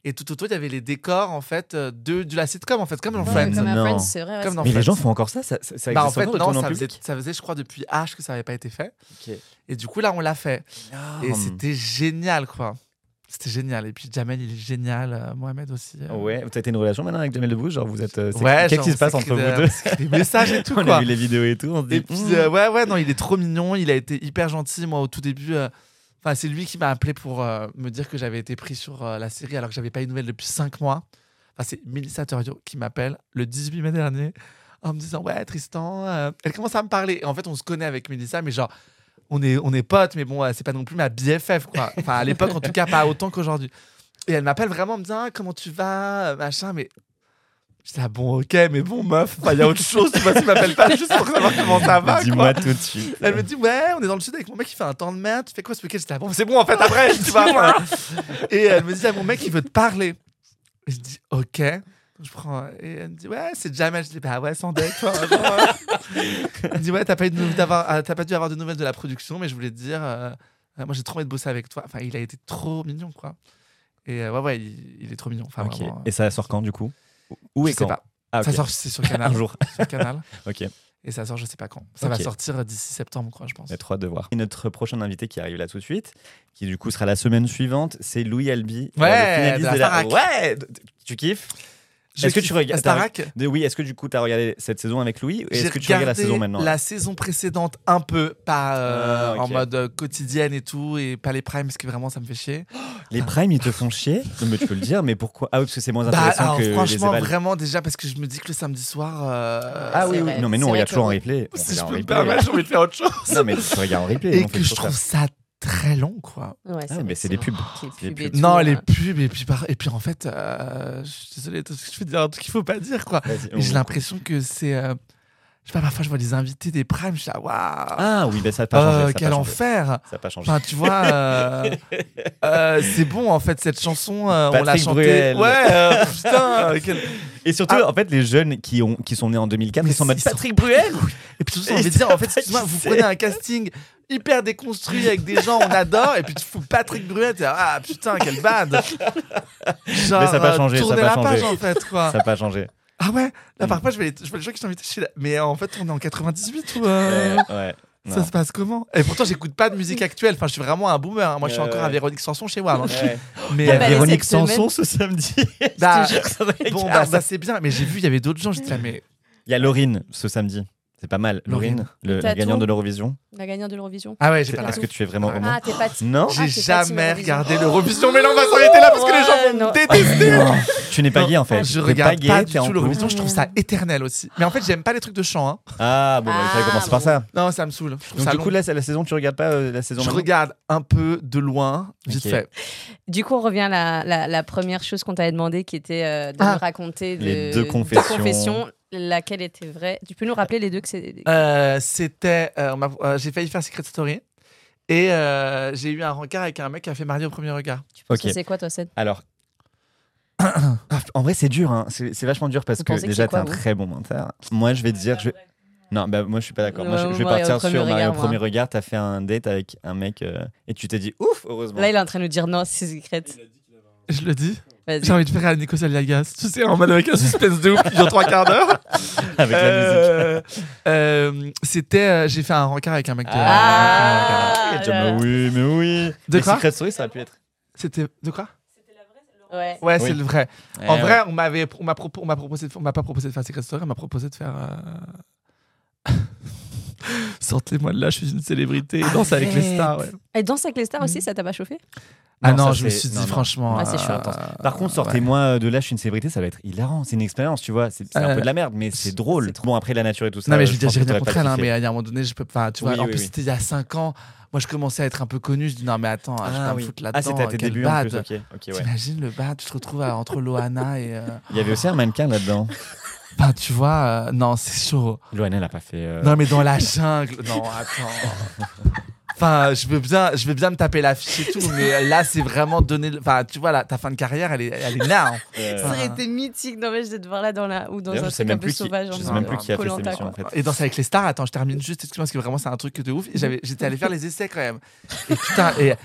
Et tout autour, il y avait les décors en fait de la sitcom en fait, comme dans Ouais, Friends. comme à Non. Friends, c'est vrai. Comme dans Mais les Friends. gens font encore ça existe Bah en fait, encore de non, tourner en ça public faisait, je crois, depuis H que ça n'avait pas été fait. Ok. Et du coup, là, on l'a fait. Et Énorme. c'était génial, quoi. C'était génial. Et puis, Jamel, il est génial. Mohamed aussi. Ouais, vous avez une relation maintenant avec Jamel Debbouze, genre vous êtes. Ouais, qu'est-ce qui se passe entre vous deux? Des messages et tout, On quoi. a vu les vidéos et tout, on se dit. Et puis, ouais, non, il est trop mignon. Il a été hyper gentil. Moi, au tout début, enfin, c'est lui qui m'a appelé pour me dire que j'avais été pris sur la série alors que j'avais pas eu de nouvelles depuis 5 mois. Enfin, c'est Mélissa Torio qui m'appelle le 18 mai dernier en me disant ouais, Tristan. Elle commence à me parler. Et en fait, on se connaît avec Mélissa, mais genre, on est potes, mais bon, c'est pas non plus ma BFF, quoi. Enfin, à l'époque, en tout cas, pas autant qu'aujourd'hui. Et elle m'appelle vraiment en me disant comment tu vas, machin, mais. J'étais là, bon, ok, mais bon, meuf, il y a autre chose, tu vois, tu m'appelles pas juste pour savoir comment ça va. Dis-moi tout de suite. Elle me dit, ouais, on est dans le sud avec mon mec, il fait un temps de merde, tu fais quoi ce week-end? J'étais là, bon, c'est bon, en fait, après, tu vois. Et elle me dit, mon mec, il veut te parler. Et je dis, ok. Je prends, et elle me dit, ouais, c'est Jamel. Je dis, bah ouais, sans deck, toi. Elle me dit, ouais, t'as pas dû avoir de nouvelles de la production, mais je voulais te dire, moi, j'ai trop envie de bosser avec toi. Enfin, il a été trop mignon, quoi. Et ouais, il est trop mignon. Enfin, Ok. vraiment, Et ça sort quand du coup? Où et je sais quand? pas. Ah, ok. Ça sort, c'est sur Canal. Un jour. Sur Canal. Ok. Et ça sort, je sais pas quand. Ça va Ok. sortir d'ici septembre, quoi, je pense. On a trop hâte de voir. Et notre prochain invité qui arrive là tout de suite, qui du coup sera la semaine suivante, c'est Louis Albi. Ouais, le de finaliste la Starac. Ouais, tu kiffes? Est-ce que tu regardes Starac? Oui, est-ce que du coup tu as regardé cette saison avec Louis et est-ce J'ai que tu regardes la regardé saison maintenant? la saison précédente un peu, pas Ok. en mode quotidienne et tout, et pas les primes parce que vraiment ça me fait chier. Les primes ils te font chier? Non, mais tu peux le dire, mais pourquoi? Ah oui, parce que c'est moins Bah, intéressant alors, que les franchement, évals. vraiment déjà parce que je me dis que le samedi soir. Ah oui, C'est oui. vrai. Non, mais nous C'est on vrai regarde toujours en que- replay. On Si je regarde en peux me replay. permettre, j'ai envie de faire autre chose. Non, mais tu regardes en replay. Et on fait que je toujours trouve ça. ça très long, quoi. Ouais, Ah, mais c'est des pubs. C'est des pubs. Non, les pubs, et puis en fait, je suis désolé, je vais dire un truc qu'il faut pas dire, quoi. Vas-y, Mais j'ai l'impression que c'est. Je sais pas, parfois je vois des invités des primes, je suis là, waouh! Ah oui, bah, ça n'a pas changé. ça a Quel pas changé. enfer! Ça n'a pas changé. Enfin, tu vois, c'est bon en fait cette chanson, on l'a Patrick chantée. Bruel. Ouais, putain. Et surtout, Ah. en fait, les jeunes qui sont nés en 2004, Mais ils sont en mode ils sont- Patrick Bruel. Et puis tout ça, on veut dire, en fait, excuse-moi, vous prenez un casting hyper déconstruit avec des gens, on adore, et puis tu fous Patrick Bruel, t'es là, ah putain, quelle bad! Genre, Mais ça a pas changé, ça a tournez pas la changé. page en fait, quoi. Ça n'a pas changé. Ah ouais, là parfois je vois les gens qui sont invités, je suis là, mais en fait on est en 98 ou Ouais. ça se passe comment? Et pourtant j'écoute pas de musique actuelle, enfin je suis vraiment un boomer, hein. Moi je suis encore à Véronique Sanson chez moi. Hein. Ouais. Mais Il y a bah, Véronique cette semaine- Sanson ce samedi. bah, Je te jure, ça bon regarde. bah ça c'est bien, mais j'ai vu il y avait d'autres gens, j'étais là mais Il y a Laurine ce samedi. C'est pas mal. Laurine, la Tatou. gagnante de l'Eurovision. La gagnante de l'Eurovision. ah ouais j'ai pas Est-ce que tu es vraiment homo? Ah, t'es pas. Non. j'ai Ah, t'es pas team jamais Eurovision. regardé l'Eurovision, mais là on va s'arrêter là parce que les gens vont non. me détester. Non. Tu n'es pas gay en fait. Je T'es regarde gay, pas du t'es en tout couple. l'Eurovision, je trouve ça éternel aussi. Mais en fait j'aime pas les trucs de chant, hein. Ah bon, bah, il fallait Ah, commencer par bon. ça. Non ça me saoule. Je trouve Donc ça du long. coup là, c'est la saison, tu regardes pas la saison Je maintenant regarde un peu de loin, vite Ok. fait. Du coup, on revient à la première chose qu'on t'avait demandé, qui était de nous raconter Les deux confessions. Laquelle était vraie? Tu peux nous rappeler les deux que c'est. C'était, j'ai failli faire Secret Story et j'ai eu un rencard avec un mec qui a fait Marié au premier regard. Ok. C'est quoi, toi, Seth? Alors. En vrai, c'est dur, hein. C'est vachement dur parce Vous que pensez que déjà, c'est quoi, t'es un vous très bon menteur. Moi, je vais te dire. Non, bah, moi, je suis pas d'accord. Moi, Ouais, je vais Mario au partir premier sur Mario au regard, premier moi. regard. T'as fait un date avec un mec et tu t'es dit ouf, heureusement. Là, il est en train de nous dire non, c'est secret. Je le dis. Vas-y. J'ai envie de faire à Nico Saliagas. Tu sais, en mode avec un suspense de ouf qui dure 3 quarts d'heure. Avec la musique. C'était, j'ai fait un rencard avec un mec de. Ah, Et tu dis, mais oui, mais oui. De Mais quoi Secret Story, ça aurait pu être. C'était de quoi? Ouais. Ouais, Oui. c'est le vrai. Eh En ouais. vrai, on m'a proposé, on m'a pas proposé de faire Secret Story, on m'a proposé de faire. Sortez-moi de là, je suis une célébrité. Et danse avec les stars. Ouais. Et Danse avec les stars aussi, ça t'a pas chauffé? Ah Non, non, ça, je me c'est- suis dit non, non. franchement. Ouais, c'est chaud. Par contre, sortez-moi de là, je suis une célébrité, ça va être hilarant. C'est une expérience, tu vois. C'est un peu de la merde, mais c'est drôle. Bon, après la nature et tout ça. Non, mais je veux dire, pense j'ai que rien t'aurais contre pas elle, hein, kiffé. mais il y a un moment donné, je peux pas. Tu vois, Oui, en oui, plus, oui. c'était il y a 5 ans. Moi, je commençais à être un peu connu. Je dis, non, mais attends, je vais pas me foutre là-dedans. Ah, c'était à tes quel débuts en bad. plus, ok. Ok, ouais. T'imagines le bad, tu te retrouves entre Loana et. Il y avait aussi un mannequin là-dedans. Enfin, tu vois, non, c'est chaud. Loana, elle a pas fait. Non, mais dans la jungle. Non, attends. Enfin, je veux bien me taper l'affiche et tout, mais là, c'est vraiment donner. Enfin, tu vois, là, ta fin de carrière, elle est là. Hein. Ça aurait été mythique d'enregistrer de te voir là ou dans D'ailleurs, un je sais truc même un peu plus qui- sauvage. je sais même plus qui a fait cette Koh-Lanta, émission, quoi. en fait. Et Danse avec les stars, attends, je termine juste, excuse-moi, parce que vraiment, c'est un truc de ouf. Et j'étais allé faire les essais quand même. Et putain,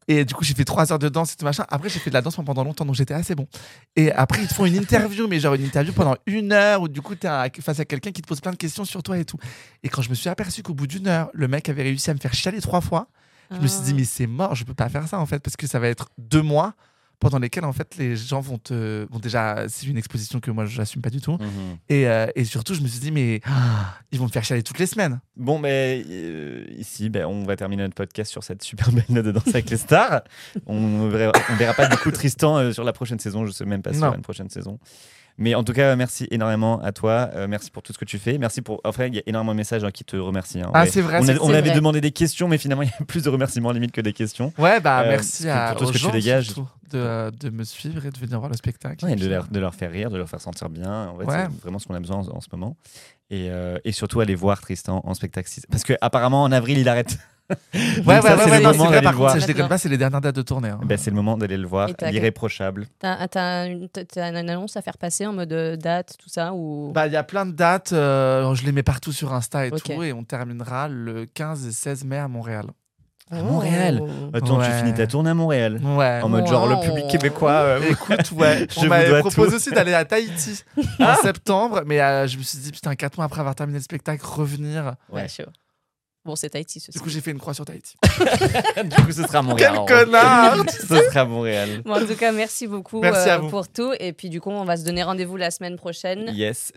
Et du coup, j'ai fait 3 heures de danse et tout machin. Après, j'ai fait de la danse pendant longtemps, donc j'étais assez bon. Et après, ils te font une interview, mais genre une interview pendant 1 heure où du coup, t'es face à quelqu'un qui te pose plein de questions sur toi et tout. Et quand je me suis aperçu qu'au bout d'1 heure, le mec avait réussi à me faire chialer 3 fois, je me suis dit, mais c'est mort, je peux pas faire ça en fait, parce que ça va être 2 mois pendant lesquels en fait les gens vont déjà, c'est une exposition que moi j'assume pas du tout, et surtout je me suis dit mais ils vont me faire chialer toutes les semaines. Bon, mais ici on va terminer notre podcast sur cette super belle note de Danse avec les stars. On verra pas du coup Tristan sur la prochaine saison, je sais même pas sur une prochaine saison. Mais en tout cas, merci énormément à toi. Merci pour tout ce que tu fais. Merci pour. Enfin, il y a énormément de messages qui te remercient. C'est vrai. On avait demandé des questions, mais finalement, il y a plus de remerciements limite que des questions. Ouais, merci pour tout ce que tu dégages. De me suivre et de venir voir le spectacle. Ouais, de leur faire rire, de leur faire sentir bien. En fait, c'est vraiment ce qu'on a besoin en ce moment. Et surtout, aller voir Tristan en spectacle. Parce qu'apparemment, en avril, il arrête. C'est le moment d'aller le voir. Je déconne pas, c'est les dernières dates de tournée. C'est le moment d'aller le voir, l'irréprochable. T'as une annonce à faire passer en mode date, tout ça ou... Il y a plein de dates, je les mets partout sur Insta et tout, et on terminera le 15 et 16 mai à Montréal. À Montréal. Attends, tu finis ta tournée à Montréal. Ouais. En mode genre le public québécois. Écoute, on m'avait proposé aussi d'aller à Tahiti en septembre, mais je me suis dit, putain, 4 mois après avoir terminé le spectacle, revenir. Ouais, chaud. Bon, c'est Tahiti, Du coup, j'ai fait une croix sur Tahiti. Du coup, ce sera à Montréal. Quel connard. Ce sera à Montréal. Bon, en tout cas, merci beaucoup pour tout. Et puis, du coup, on va se donner rendez-vous la semaine prochaine. Yes.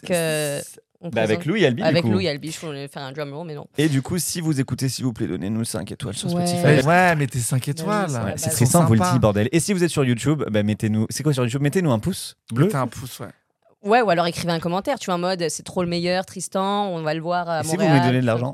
Avec Lou et Albi. Avec Lou et Albi, je voulais faire un drum roll, mais non. Et du coup, si vous écoutez, s'il vous plaît, donnez-nous 5 étoiles sur Spotify. Ouais, mettez 5 étoiles. C'est très simple, vous le dit, bordel. Et si vous êtes sur YouTube, mettez-nous. C'est quoi sur YouTube? Mettez-nous un pouce bleu. Mettez un pouce, ouais. Ouais, ou alors écrivez un commentaire, tu vois, en mode c'est trop le meilleur, Tristan, on va le voir à Montréal. Si vous voulez donner de l'argent.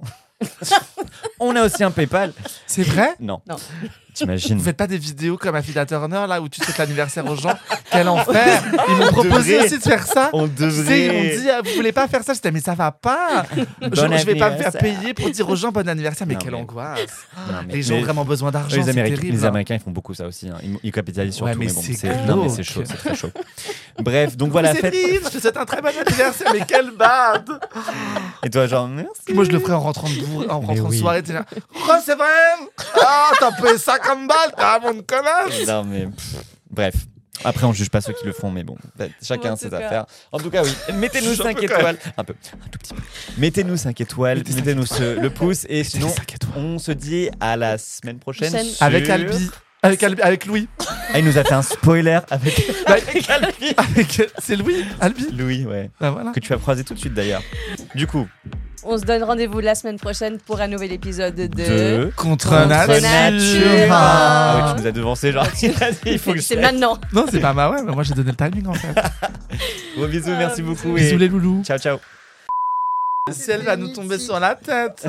On a aussi un PayPal. C'est vrai? Non. T'imagines? Vous faites pas des vidéos comme Affida Turner là où tu souhaites l'anniversaire aux gens? Quel enfer! Ils m'ont proposé aussi de faire ça. On devrait. Ils m'ont dit vous voulez pas faire ça? J'étais mais ça va pas. Je vais pas me faire payer pour dire aux gens bon anniversaire. Mais quelle angoisse! Les gens ont vraiment besoin d'argent. Les Américains ils font beaucoup ça aussi. Ils capitalisent sur tout. Mais bon, c'est chaud, c'est très chaud. Bref, donc voilà. Céline, je te souhaite un très bon anniversaire. Mais quelle bad! Et toi genre merci. Moi je le ferais en rentrant de soirée. Oh c'est vrai? Ah t'as payé 50 balles, t'as mon connasse. Non mais bref. Après on juge pas ceux qui le font, mais bon, chacun ses affaires. En tout cas oui, mettez-nous 5 étoiles. Un tout petit peu. Mettez-nous 5 étoiles, mettez-nous le pouce et sinon on se dit à la semaine prochaine. Avec Albi. Avec Louis. Ah, il nous a fait un spoiler avec Albi. C'est Louis, Albi. Louis, ouais. Voilà. Que tu vas croiser tout de suite d'ailleurs. Du coup, on se donne rendez-vous la semaine prochaine pour un nouvel épisode de Contre Nature. Ah oui, tu nous as devancé, genre. Il faut que c'est maintenant. Non, c'est pas mais moi j'ai donné le timing en fait. Bon, bisous, merci beaucoup. Bisous les loulous. Ciao, ciao. Le ciel va nous tomber sur la tête.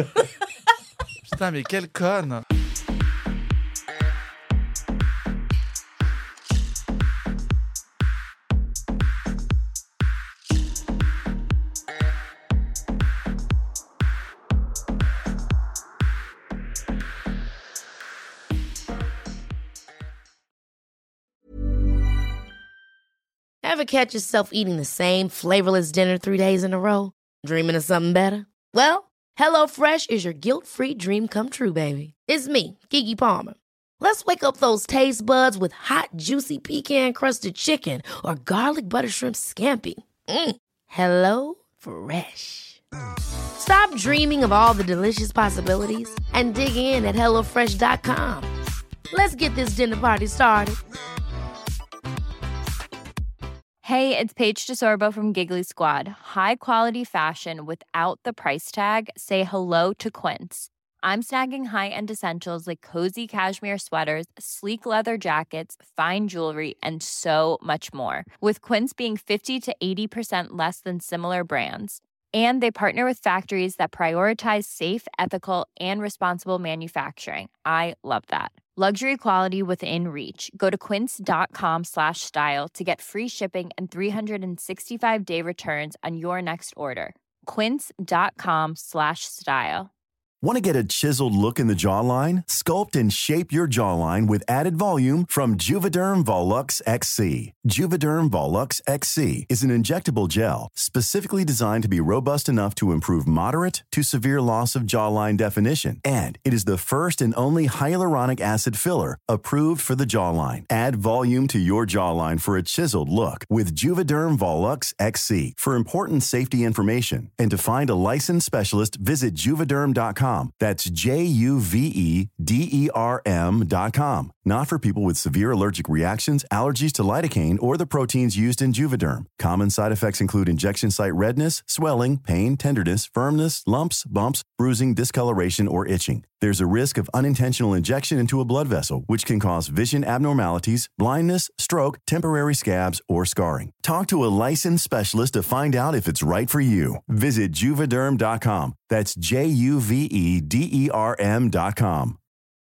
Putain, mais quelle conne. Ever catch yourself eating the same flavorless dinner 3 days in a row? Dreaming of something better? Well, HelloFresh is your guilt-free dream come true, baby. It's me, Keke Palmer. Let's wake up those taste buds with hot, juicy pecan-crusted chicken or garlic butter shrimp scampi. Hello Fresh. Stop dreaming of all the delicious possibilities and dig in at HelloFresh.com. Let's get this dinner party started. Hey, it's Paige DeSorbo from Giggly Squad. High quality fashion without the price tag. Say hello to Quince. I'm snagging high-end essentials like cozy cashmere sweaters, sleek leather jackets, fine jewelry, and so much more. With Quince being 50 to 80% less than similar brands. And they partner with factories that prioritize safe, ethical, and responsible manufacturing. I love that. Luxury quality within reach. Go to quince.com/style to get free shipping and 365-day returns on your next order. Quince.com/style. Want to get a chiseled look in the jawline? Sculpt and shape your jawline with added volume from Juvederm Volux XC. Juvederm Volux XC is an injectable gel specifically designed to be robust enough to improve moderate to severe loss of jawline definition. And it is the first and only hyaluronic acid filler approved for the jawline. Add volume to your jawline for a chiseled look with Juvederm Volux XC. For important safety information and to find a licensed specialist, visit juvederm.com. That's JUVEDERM.com. Not for people with severe allergic reactions, allergies to lidocaine, or the proteins used in Juvederm. Common side effects include injection site redness, swelling, pain, tenderness, firmness, lumps, bumps, bruising, discoloration, or itching. There's a risk of unintentional injection into a blood vessel, which can cause vision abnormalities, blindness, stroke, temporary scabs, or scarring. Talk to a licensed specialist to find out if it's right for you. Visit Juvederm.com. That's JUVEDERM.com.